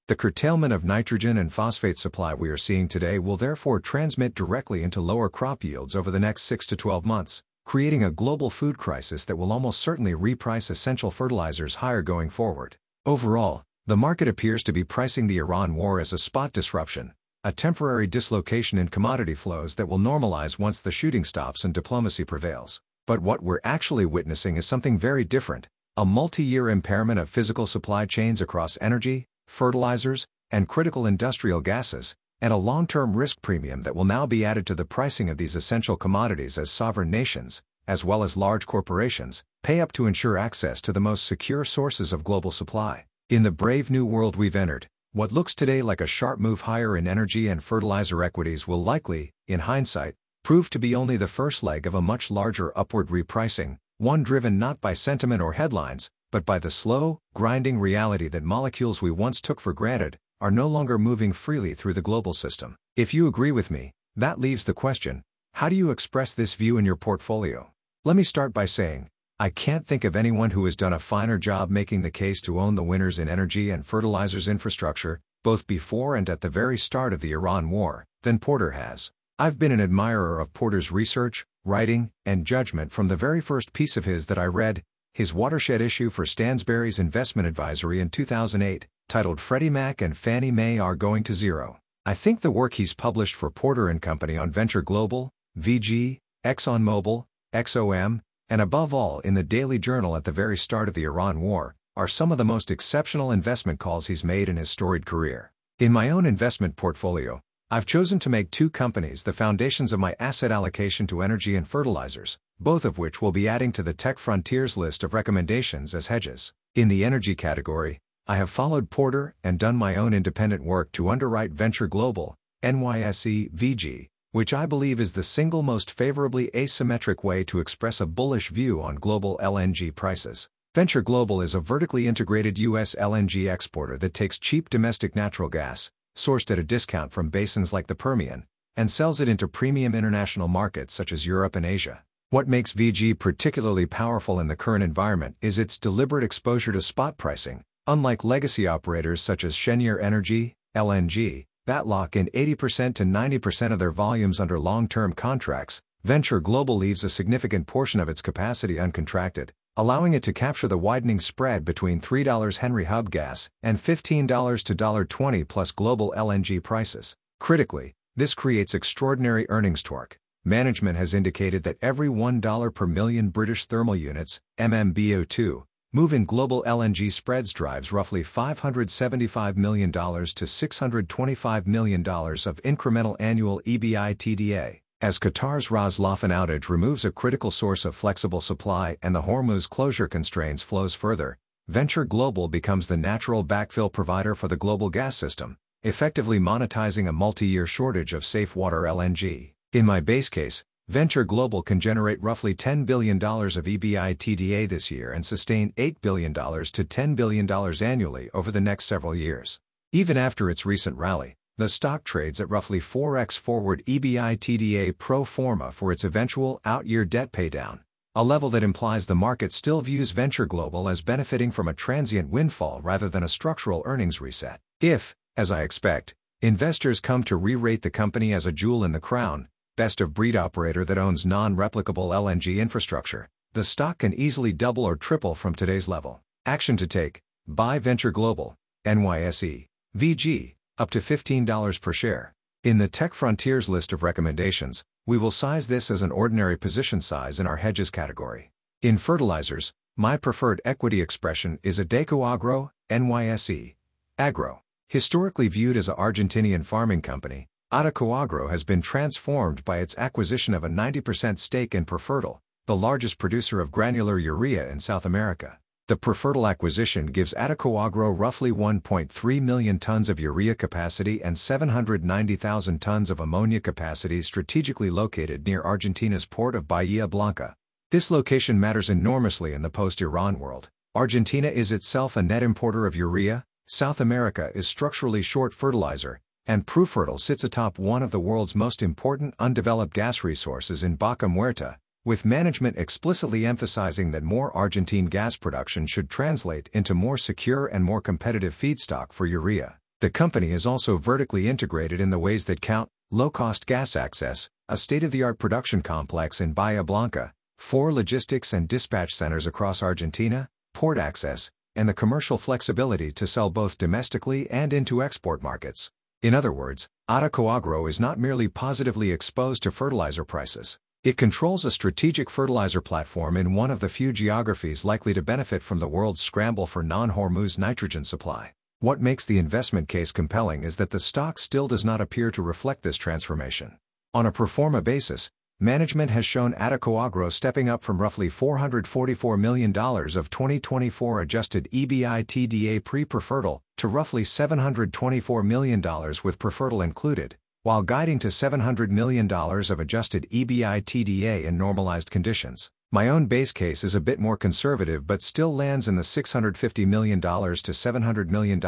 [SPEAKER 1] The curtailment of nitrogen and phosphate supply we are seeing today will therefore transmit directly into lower crop yields over the next 6 to 12 months, creating a global food crisis that will almost certainly reprice essential fertilizers higher going forward. Overall, the market appears to be pricing the Iran war as a spot disruption, a temporary dislocation in commodity flows that will normalize once the shooting stops and diplomacy prevails. But what we're actually witnessing is something very different, a multi-year impairment of physical supply chains across energy, fertilizers, and critical industrial gases, and a long-term risk premium that will now be added to the pricing of these essential commodities as sovereign nations, as well as large corporations, pay up to ensure access to the most secure sources of global supply. In the brave new world we've entered, what looks today like a sharp move higher in energy and fertilizer equities will likely, in hindsight, prove to be only the first leg of a much larger upward repricing, one driven not by sentiment or headlines, but by the slow, grinding reality that molecules we once took for granted are no longer moving freely through the global system. If you agree with me, that leaves the question, how do you express this view in your portfolio? Let me start by saying, I can't think of anyone who has done a finer job making the case to own the winners in energy and fertilizers infrastructure, both before and at the very start of the Iran war, than Porter has. I've been an admirer of Porter's research, writing, and judgment from the very first piece of his that I read, his watershed issue for Stansberry's Investment Advisory in 2008, titled Freddie Mac and Fannie Mae Are Going to Zero. I think the work he's published for Porter & Company on Venture Global, VG, ExxonMobil, XOM, and above all in the Daily Journal at the very start of the Iran war, are some of the most exceptional investment calls he's made in his storied career. In my own investment portfolio, I've chosen to make two companies the foundations of my asset allocation to energy and fertilizers, both of which will be adding to the Tech Frontiers list of recommendations as hedges. In the energy category, I have followed Porter and done my own independent work to underwrite Venture Global, NYSE VG, which I believe is the single most favorably asymmetric way to express a bullish view on global LNG prices. Venture Global is a vertically integrated U.S. LNG exporter that takes cheap domestic natural gas, sourced at a discount from basins like the Permian, and sells it into premium international markets such as Europe and Asia. What makes VG particularly powerful in the current environment is its deliberate exposure to spot pricing, unlike legacy operators such as Cheniere Energy, LNG, that lock in 80% to 90% of their volumes under long-term contracts. Venture Global leaves a significant portion of its capacity uncontracted, allowing it to capture the widening spread between $3 Henry Hub gas and $15 to $1.20 plus global LNG prices. Critically, this creates extraordinary earnings torque. Management has indicated that every $1 per million British thermal units, MMBO2, move in global LNG spreads drives roughly $575 million to $625 million of incremental annual EBITDA. As Qatar's Ras Laffan outage removes a critical source of flexible supply and the Hormuz closure constraints flows further, Venture Global becomes the natural backfill provider for the global gas system, effectively monetizing a multi-year shortage of safe water LNG. In my base case, Venture Global can generate roughly $10 billion of EBITDA this year and sustain $8 billion to $10 billion annually over the next several years. Even after its recent rally, the stock trades at roughly 4x forward EBITDA pro forma for its eventual out-year debt paydown, a level that implies the market still views Venture Global as benefiting from a transient windfall rather than a structural earnings reset. If, as I expect, investors come to re-rate the company as a jewel in the crown, best-of-breed operator that owns non-replicable LNG infrastructure, the stock can easily double or triple from today's level. Action to take: buy Venture Global, NYSE, VG, up to $15 per share. In the Tech Frontiers list of recommendations, we will size this as an ordinary position size in our hedges category. In fertilizers, my preferred equity expression is Adecoagro, NYSE, Agro. Historically viewed as an Argentinian farming company, Adecoagro has been transformed by its acquisition of a 90% stake in Profertil, the largest producer of granular urea in South America. The Profertil acquisition gives Adecoagro roughly 1.3 million tons of urea capacity and 790,000 tons of ammonia capacity strategically located near Argentina's port of Bahia Blanca. This location matters enormously in the post-Iran world. Argentina is itself a net importer of urea, South America is structurally short fertilizer, and Profertil sits atop one of the world's most important undeveloped gas resources in Vaca Muerta, with management explicitly emphasizing that more Argentine gas production should translate into more secure and more competitive feedstock for urea. The company is also vertically integrated in the ways that count: low-cost gas access, a state-of-the-art production complex in Bahia Blanca, 4 logistics and dispatch centers across Argentina, port access, and the commercial flexibility to sell both domestically and into export markets. In other words, Adecoagro is not merely positively exposed to fertilizer prices. It controls a strategic fertilizer platform in one of the few geographies likely to benefit from the world's scramble for non-Hormuz nitrogen supply. What makes the investment case compelling is that the stock still does not appear to reflect this transformation. On a pro forma basis, management has shown Adecoagro stepping up from roughly $444 million of 2024 adjusted EBITDA pre-prefertal to roughly $724 million with prefertal included, while guiding to $700 million of adjusted EBITDA in normalized conditions. My own base case is a bit more conservative but still lands in the $650 million to $700 million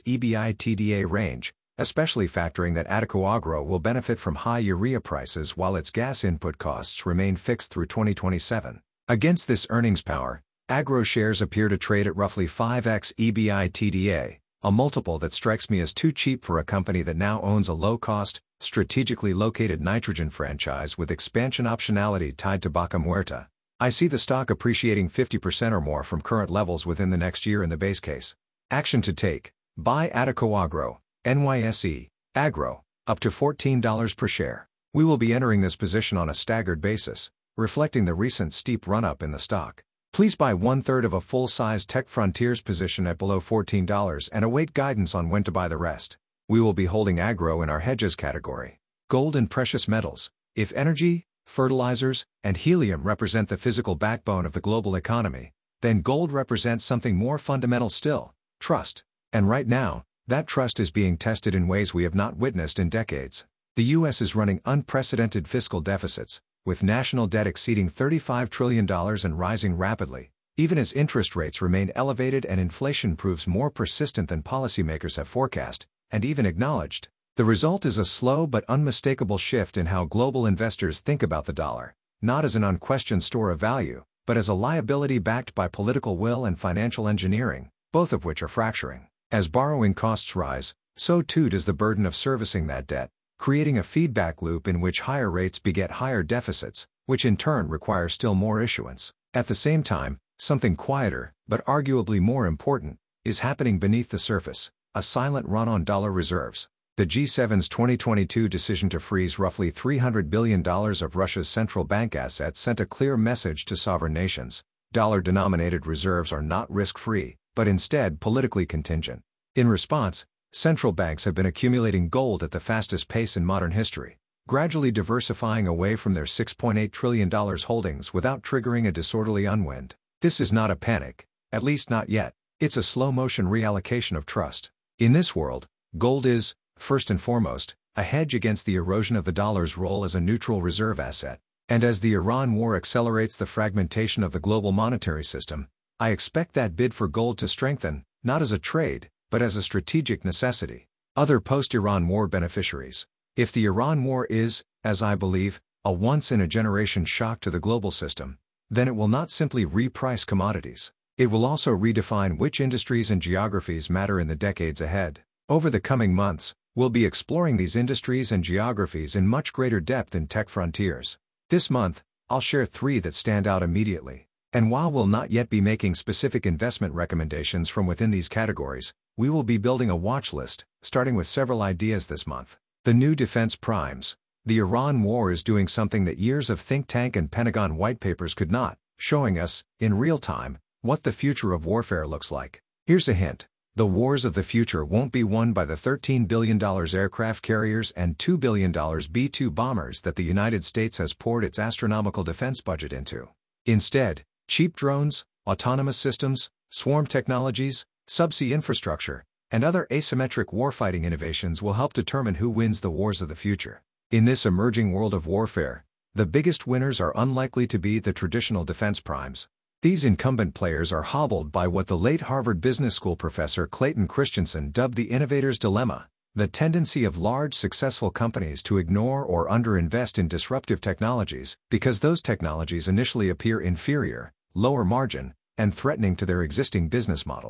[SPEAKER 1] EBITDA range, especially factoring that Adecoagro will benefit from high urea prices while its gas input costs remain fixed through 2027. Against this earnings power, agro shares appear to trade at roughly 5x EBITDA, a multiple that strikes me as too cheap for a company that now owns a low-cost, strategically located nitrogen franchise with expansion optionality tied to Vaca Muerta. I see the stock appreciating 50% or more from current levels within the next year in the base case. Action to take: buy Adecoagro, NYSE, Agro, up to $14 per share. We will be entering this position on a staggered basis, reflecting the recent steep run-up in the stock. Please buy 1/3 of a full-size Tech Frontiers position at below $14 and await guidance on when to buy the rest. We will be holding agro in our hedges category. Gold and precious metals. If energy, fertilizers, and helium represent the physical backbone of the global economy, then gold represents something more fundamental still: trust. And right now, that trust is being tested in ways we have not witnessed in decades. The U.S. is running unprecedented fiscal deficits, with national debt exceeding $35 trillion and rising rapidly, even as interest rates remain elevated and inflation proves more persistent than policymakers have forecast, and even acknowledged. The result is a slow but unmistakable shift in how global investors think about the dollar, not as an unquestioned store of value, but as a liability backed by political will and financial engineering, both of which are fracturing. As borrowing costs rise, so too does the burden of servicing that debt, creating a feedback loop in which higher rates beget higher deficits, which in turn require still more issuance. At the same time, something quieter, but arguably more important, is happening beneath the surface: a silent run on dollar reserves. The G7's 2022 decision to freeze roughly $300 billion of Russia's central bank assets sent a clear message to sovereign nations: dollar-denominated reserves are not risk-free, but instead politically contingent. In response, central banks have been accumulating gold at the fastest pace in modern history, gradually diversifying away from their $6.8 trillion holdings without triggering a disorderly unwind. This is not a panic, at least not yet. It's a slow-motion reallocation of trust. In this world, gold is, first and foremost, a hedge against the erosion of the dollar's role as a neutral reserve asset. And as the Iran war accelerates the fragmentation of the global monetary system, I expect that bid for gold to strengthen, not as a trade, but as a strategic necessity. Other post-Iran war beneficiaries. If the Iran war is, as I believe, a once-in-a-generation shock to the global system, then it will not simply reprice commodities. It will also redefine which industries and geographies matter in the decades ahead. Over the coming months, we'll be exploring these industries and geographies in much greater depth in Tech Frontiers. This month, I'll share 3 that stand out immediately. And while we'll not yet be making specific investment recommendations from within these categories, we will be building a watch list, starting with several ideas this month. The new defense primes. The Iran war is doing something that years of think tank and Pentagon white papers could not, showing us, in real time, what the future of warfare looks like. Here's a hint: the wars of the future won't be won by the $13 billion aircraft carriers and $2 billion B-2 bombers that the United States has poured its astronomical defense budget into. Instead, cheap drones, autonomous systems, swarm technologies, subsea infrastructure, and other asymmetric warfighting innovations will help determine who wins the wars of the future. In this emerging world of warfare, the biggest winners are unlikely to be the traditional defense primes. These incumbent players are hobbled by what the late Harvard Business School professor Clayton Christensen dubbed the innovator's dilemma: the tendency of large successful companies to ignore or underinvest in disruptive technologies because those technologies initially appear inferior, lower margin, and threatening to their existing business models.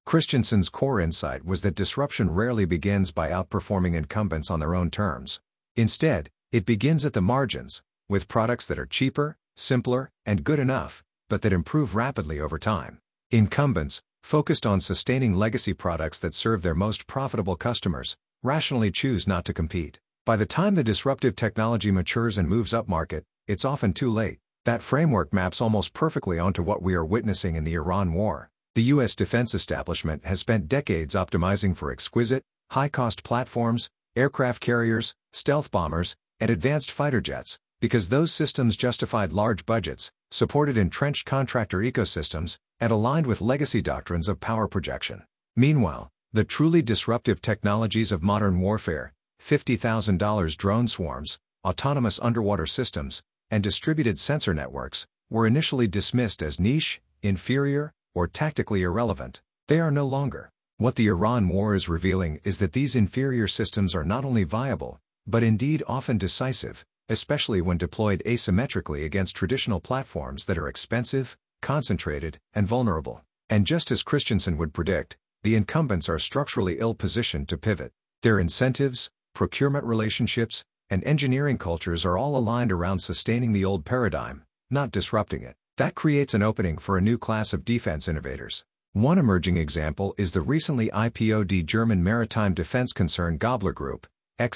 [SPEAKER 1] Christensen's core insight was that disruption rarely begins by outperforming incumbents on their own terms. Instead, it begins at the margins, with products that are cheaper, simpler, and good enough, but that improve rapidly over time. Incumbents, focused on sustaining legacy products that serve their most profitable customers, rationally choose not to compete. By the time the disruptive technology matures and moves upmarket, it's often too late. That framework maps almost perfectly onto what we are witnessing in the Iran war. The U.S. defense establishment has spent decades optimizing for exquisite, high-cost platforms, aircraft carriers, stealth bombers, and advanced fighter jets, because those systems justified large budgets, supported entrenched contractor ecosystems, and aligned with legacy doctrines of power projection. Meanwhile, the truly disruptive technologies of modern warfare, $50,000 drone swarms, autonomous underwater systems, and distributed sensor networks, were initially dismissed as niche, inferior, or tactically irrelevant. They are no longer. What the Iran war is revealing is that these inferior systems are not only viable, but indeed often decisive, especially when deployed asymmetrically against traditional platforms that are expensive, concentrated, and vulnerable. And just as Christensen would predict, the incumbents are structurally ill-positioned to pivot. Their incentives, procurement relationships, and engineering cultures are all aligned around sustaining the old paradigm, not disrupting it. That creates an opening for a new class of defense innovators. One emerging example is the recently IPO'd German maritime defense concern Gabler Group,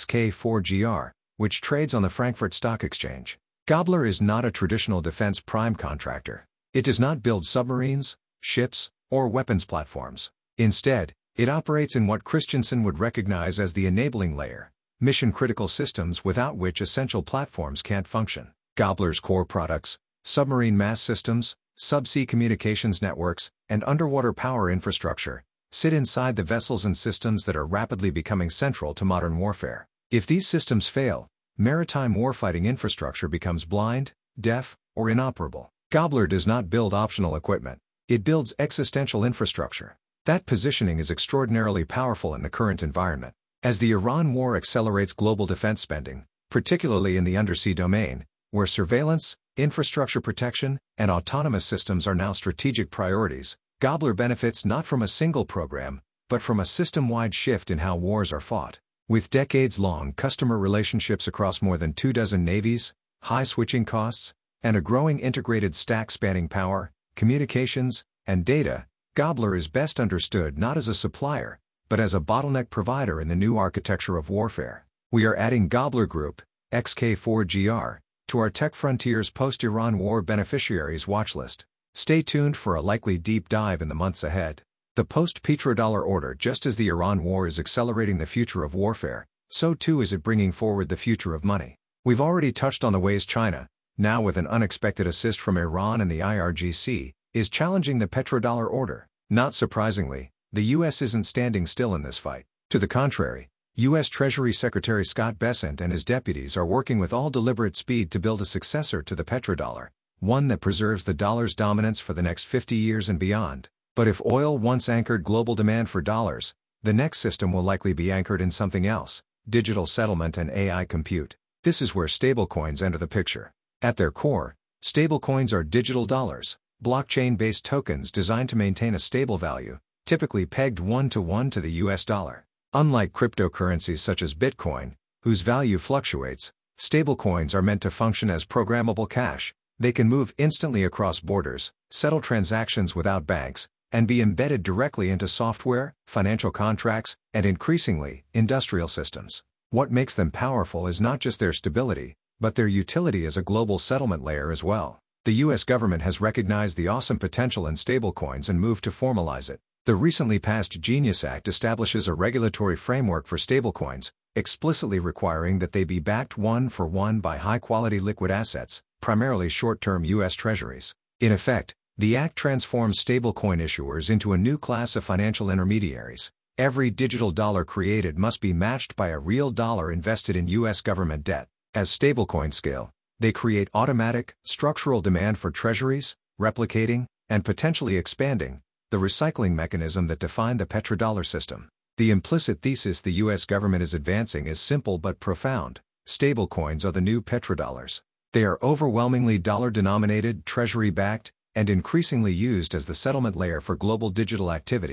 [SPEAKER 1] XK4GR, which trades on the Frankfurt Stock Exchange. Gabler is not a traditional defense prime contractor. It does not build submarines, ships, or weapons platforms. Instead, it operates in what Christensen would recognize as the enabling layer, mission-critical systems without which essential platforms can't function. Gabler's core products, submarine mass systems, subsea communications networks, and underwater power infrastructure, sit inside the vessels and systems that are rapidly becoming central to modern warfare. If these systems fail, maritime warfighting infrastructure becomes blind, deaf, or inoperable. Gabler does not build optional equipment. It builds existential infrastructure. That positioning is extraordinarily powerful in the current environment. As the Iran war accelerates global defense spending, particularly in the undersea domain, where surveillance, infrastructure protection, and autonomous systems are now strategic priorities, Gabler benefits not from a single program, but from a system-wide shift in how wars are fought. With decades-long customer relationships across more than 24 navies, high switching costs, and a growing integrated stack spanning power, communications, and data, Gabler is best understood not as a supplier, but as a bottleneck provider in the new architecture of warfare. We are adding Gabler Group, XK4GR, to our Tech Frontiers post-Iran war beneficiaries watchlist. Stay tuned for a likely deep dive in the months ahead. The post-petrodollar order. Just as the Iran war is accelerating the future of warfare, so too is it bringing forward the future of money. We've already touched on the ways China, now with an unexpected assist from Iran and the IRGC, is challenging the petrodollar order. Not surprisingly, the U.S. isn't standing still in this fight. To the contrary, U.S. Treasury Secretary Scott Bessent and his deputies are working with all deliberate speed to build a successor to the petrodollar, one that preserves the dollar's dominance for the next 50 years and beyond. But if oil once anchored global demand for dollars, the next system will likely be anchored in something else: digital settlement and AI compute. This is where stablecoins enter the picture. At their core, stablecoins are digital dollars, blockchain-based tokens designed to maintain a stable value, typically pegged 1-to-1 to the US dollar. Unlike cryptocurrencies such as Bitcoin, whose value fluctuates, stablecoins are meant to function as programmable cash. They can move instantly across borders, settle transactions without banks, and be embedded directly into software, financial contracts, and increasingly, industrial systems. What makes them powerful is not just their stability, but their utility as a global settlement layer as well. The U.S. government has recognized the awesome potential in stablecoins and moved to formalize it. The recently passed Genius Act establishes a regulatory framework for stablecoins, explicitly requiring that they be backed one-for-one by high-quality liquid assets, primarily short-term U.S. Treasuries. In effect, the Act transforms stablecoin issuers into a new class of financial intermediaries. Every digital dollar created must be matched by a real dollar invested in U.S. government debt. As stablecoins scale, they create automatic, structural demand for treasuries, replicating, and potentially expanding the recycling mechanism that defined the petrodollar system. The implicit thesis the U.S. government is advancing is simple but profound. Stablecoins are the new petrodollars. They are overwhelmingly dollar-denominated, treasury-backed, and increasingly used as the settlement layer for global digital activity,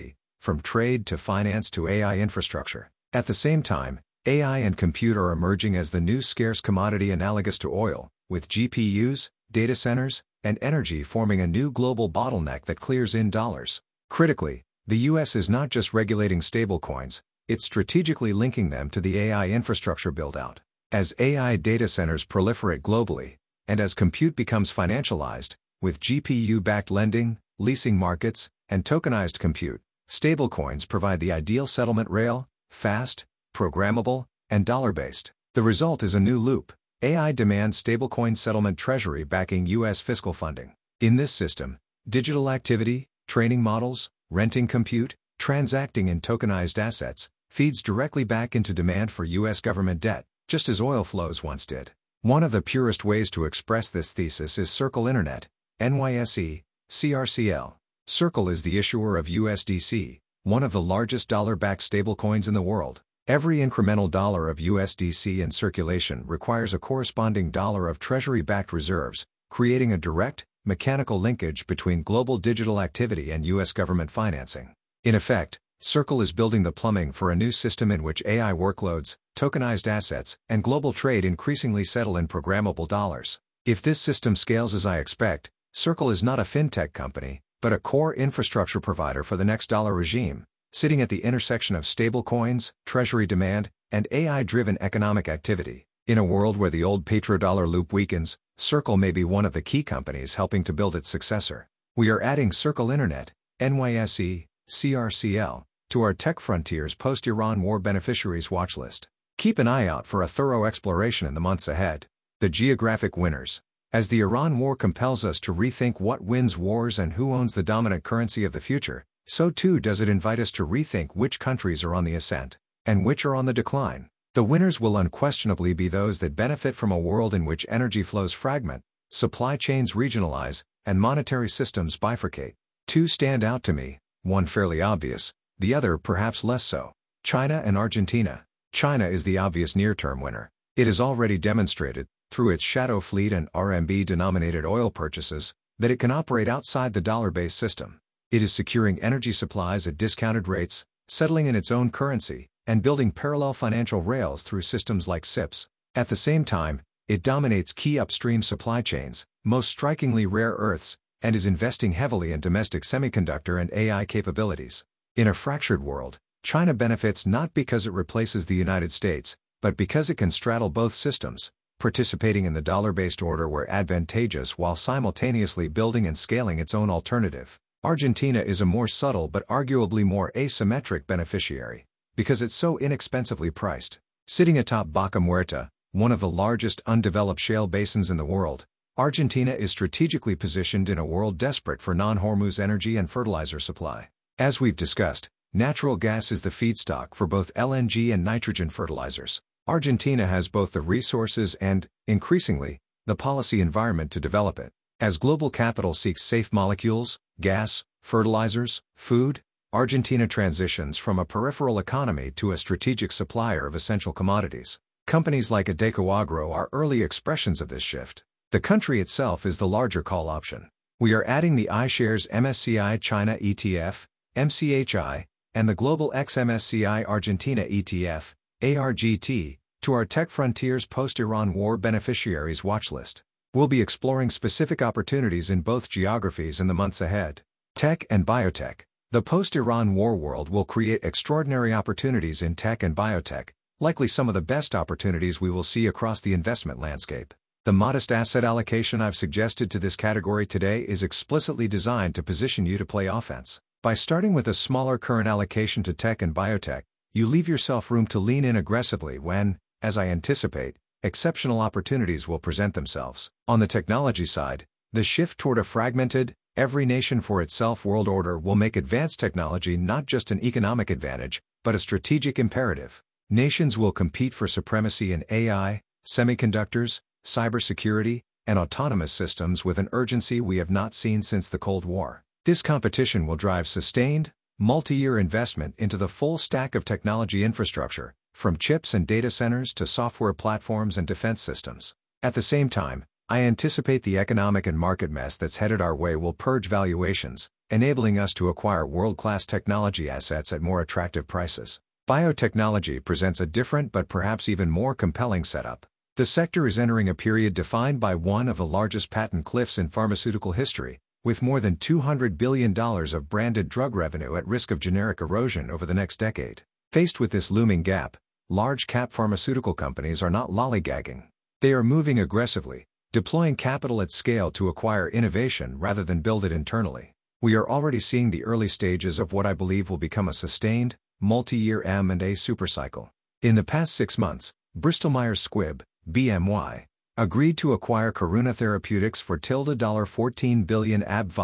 [SPEAKER 1] from trade to finance to AI infrastructure. At the same time, AI and compute are emerging as the new scarce commodity analogous to oil, with GPUs, data centers, and energy forming a new global bottleneck that clears in dollars. Critically, the US is not just regulating stablecoins, it's strategically linking them to the AI infrastructure build-out. As AI data centers proliferate globally, and as compute becomes financialized, with GPU-backed lending, leasing markets, and tokenized compute, stablecoins provide the ideal settlement rail: fast, programmable, and dollar-based. The result is a new loop. AI demands stablecoin settlement, treasury backing US fiscal funding. In this system, digital activity, training models, renting compute, transacting in tokenized assets, feeds directly back into demand for US government debt, just as oil flows once did. One of the purest ways to express this thesis is Circle Internet, NYSE, CRCL. Circle is the issuer of USDC, one of the largest dollar-backed stablecoins in the world. Every incremental dollar of USDC in circulation requires a corresponding dollar of treasury-backed reserves, creating a direct, mechanical linkage between global digital activity and US government financing. In effect, Circle is building the plumbing for a new system in which AI workloads, tokenized assets, and global trade increasingly settle in programmable dollars. If this system scales as I expect, Circle is not a fintech company, but a core infrastructure provider for the next dollar regime, sitting at the intersection of stablecoins, treasury demand, and AI-driven economic activity. In a world where the old petrodollar loop weakens, Circle may be one of the key companies helping to build its successor. We are adding Circle Internet, NYSE, CRCL, to our Tech Frontiers post-Iran war beneficiaries watchlist. Keep an eye out for a thorough exploration in the months ahead. The geographic winners. As the Iran war compels us to rethink what wins wars and who owns the dominant currency of the future, so too does it invite us to rethink which countries are on the ascent, and which are on the decline. The winners will unquestionably be those that benefit from a world in which energy flows fragment, supply chains regionalize, and monetary systems bifurcate. Two stand out to me, one fairly obvious, the other perhaps less so. China and Argentina. China is the obvious near-term winner. It has already demonstrated, through its shadow fleet and RMB-denominated oil purchases, that it can operate outside the dollar-based system. It is securing energy supplies at discounted rates, settling in its own currency, and building parallel financial rails through systems like SIPs. At the same time, it dominates key upstream supply chains, most strikingly rare earths, and is investing heavily in domestic semiconductor and AI capabilities. In a fractured world, China benefits not because it replaces the United States, but because it can straddle both systems, participating in the dollar-based order where advantageous while simultaneously building and scaling its own alternative. Argentina is a more subtle but arguably more asymmetric beneficiary, because it's so inexpensively priced. Sitting atop Vaca Muerta, one of the largest undeveloped shale basins in the world, Argentina is strategically positioned in a world desperate for non-Hormuz energy and fertilizer supply. As we've discussed, natural gas is the feedstock for both LNG and nitrogen fertilizers. Argentina has both the resources and, increasingly, the policy environment to develop it. As global capital seeks safe molecules, gas, fertilizers, food, Argentina transitions from a peripheral economy to a strategic supplier of essential commodities. Companies like Adecoagro are early expressions of this shift. The country itself is the larger call option. We are adding the iShares MSCI China ETF, MCHI, and the Global X MSCI Argentina ETF, ARGT, to our Tech Frontiers post-Iran war beneficiaries watchlist. We'll be exploring specific opportunities in both geographies in the months ahead. Tech and biotech. The post-Iran war world will create extraordinary opportunities in tech and biotech, likely some of the best opportunities we will see across the investment landscape. The modest asset allocation I've suggested to this category today is explicitly designed to position you to play offense. By starting with a smaller current allocation to tech and biotech, you leave yourself room to lean in aggressively when, as I anticipate, exceptional opportunities will present themselves. On the technology side, the shift toward a fragmented, every nation for itself world order will make advanced technology not just an economic advantage, but a strategic imperative. Nations will compete for supremacy in AI, semiconductors, cybersecurity, and autonomous systems with an urgency we have not seen since the Cold War. This competition will drive sustained, multi-year investment into the full stack of technology infrastructure, from chips and data centers to software platforms and defense systems. At the same time, I anticipate the economic and market mess that's headed our way will purge valuations, enabling us to acquire world-class technology assets at more attractive prices. Biotechnology presents a different but perhaps even more compelling setup. The sector is entering a period defined by one of the largest patent cliffs in pharmaceutical history, with more than $200 billion of branded drug revenue at risk of generic erosion over the next decade. Faced with this looming gap, large-cap pharmaceutical companies are not lollygagging. They are moving aggressively, deploying capital at scale to acquire innovation rather than build it internally. We are already seeing the early stages of what I believe will become a sustained, multi-year M&A supercycle. In the past 6 months, Bristol Myers Squibb, BMY, agreed to acquire Karuna Therapeutics for $14 billion.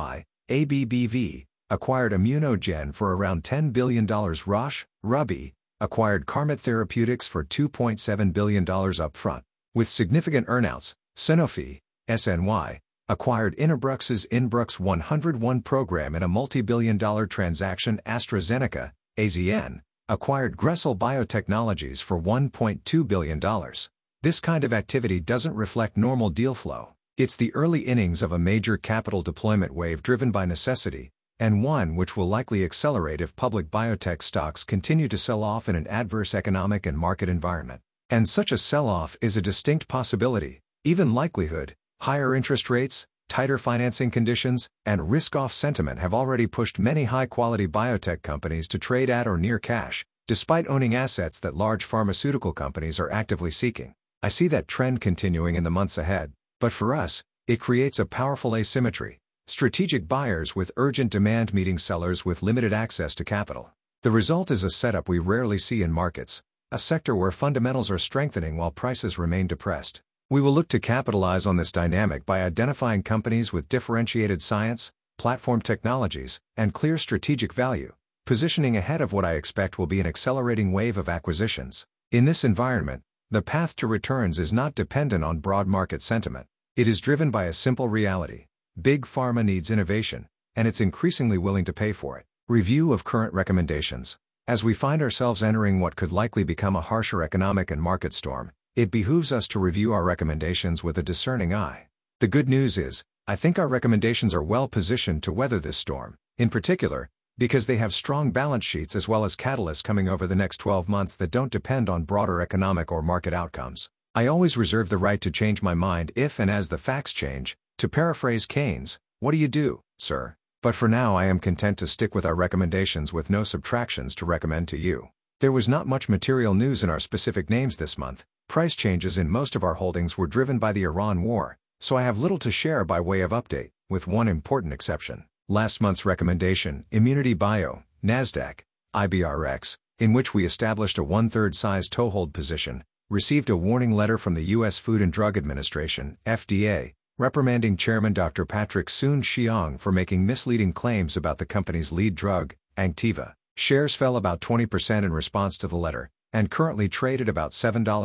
[SPEAKER 1] AbbVie, acquired ImmunoGen for around $10 billion. Roche, Ruby, acquired Carmot Therapeutics for $2.7 billion upfront. With significant earnouts, Sanofi, SNY, acquired Inabrux's Inbrux 101 program in a multi-billion-dollar transaction. AstraZeneca, AZN, acquired Gressel Biotechnologies for $1.2 billion. This kind of activity doesn't reflect normal deal flow. It's the early innings of a major capital deployment wave driven by necessity, and one which will likely accelerate if public biotech stocks continue to sell off in an adverse economic and market environment. And such a sell-off is a distinct possibility, even likelihood. Higher interest rates, tighter financing conditions, and risk-off sentiment have already pushed many high-quality biotech companies to trade at or near cash, despite owning assets that large pharmaceutical companies are actively seeking. I see that trend continuing in the months ahead, but for us, it creates a powerful asymmetry. Strategic buyers with urgent demand meeting sellers with limited access to capital. The result is a setup we rarely see in markets, a sector where fundamentals are strengthening while prices remain depressed. We will look to capitalize on this dynamic by identifying companies with differentiated science, platform technologies, and clear strategic value, positioning ahead of what I expect will be an accelerating wave of acquisitions. In this environment, the path to returns is not dependent on broad market sentiment. It is driven by a simple reality. Big pharma needs innovation, and it's increasingly willing to pay for it. Review of current recommendations. As we find ourselves entering what could likely become a harsher economic and market storm, it behooves us to review our recommendations with a discerning eye. The good news is, I think our recommendations are well positioned to weather this storm, in particular, because they have strong balance sheets as well as catalysts coming over the next 12 months that don't depend on broader economic or market outcomes. I always reserve the right to change my mind if and as the facts change. To paraphrase Keynes, what do you do, sir? But for now I am content to stick with our recommendations with no subtractions to recommend to you. There was not much material news in our specific names this month. Price changes in most of our holdings were driven by the Iran war, so I have little to share by way of update, with one important exception. Last month's recommendation, Immunity Bio, Nasdaq, IBRX, in which we established a 1/3 size toehold position, received a warning letter from the U.S. Food and Drug Administration, FDA, reprimanding Chairman Dr. Patrick Soon-Shiong for making misleading claims about the company's lead drug, Anktiva. Shares fell about 20% in response to the letter, and currently trade at about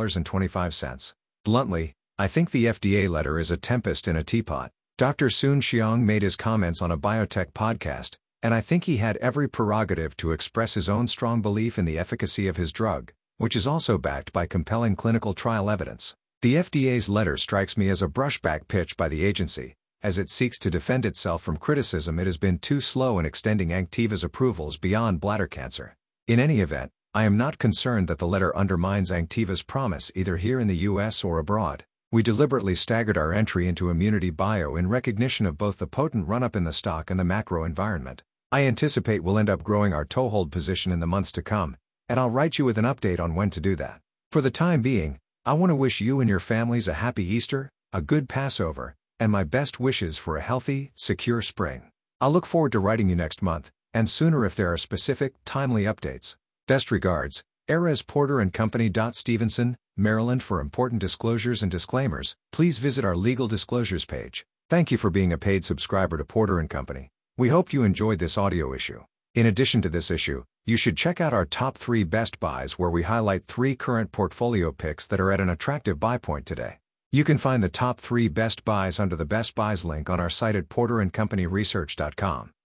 [SPEAKER 1] $7.25. Bluntly, I think the FDA letter is a tempest in a teapot. Dr. Soon-Shiong made his comments on a biotech podcast, and I think he had every prerogative to express his own strong belief in the efficacy of his drug, which is also backed by compelling clinical trial evidence. The FDA's letter strikes me as a brushback pitch by the agency. As it seeks to defend itself from criticism, it has been too slow in extending Anktiva's approvals beyond bladder cancer. In any event, I am not concerned that the letter undermines Anktiva's promise either here in the US or abroad. We deliberately staggered our entry into Immunity Bio in recognition of both the potent run-up in the stock and the macro environment. I anticipate we'll end up growing our toehold position in the months to come, and I'll write you with an update on when to do that. For the time being, I want to wish you and your families a happy Easter, a good Passover, and my best wishes for a healthy, secure spring. I'll look forward to writing you next month, and sooner if there are specific, timely updates. Best regards, Erez Porter & Company. Stevenson, Maryland. For important disclosures and disclaimers, please visit our legal disclosures page. Thank you for being a paid subscriber to Porter & Company. We hope you enjoyed this audio issue. In addition to this issue, you should check out our top 3 best buys where we highlight 3 current portfolio picks that are at an attractive buy point today. You can find the top 3 best buys under the Best Buys link on our site at porterandcompanyresearch.com.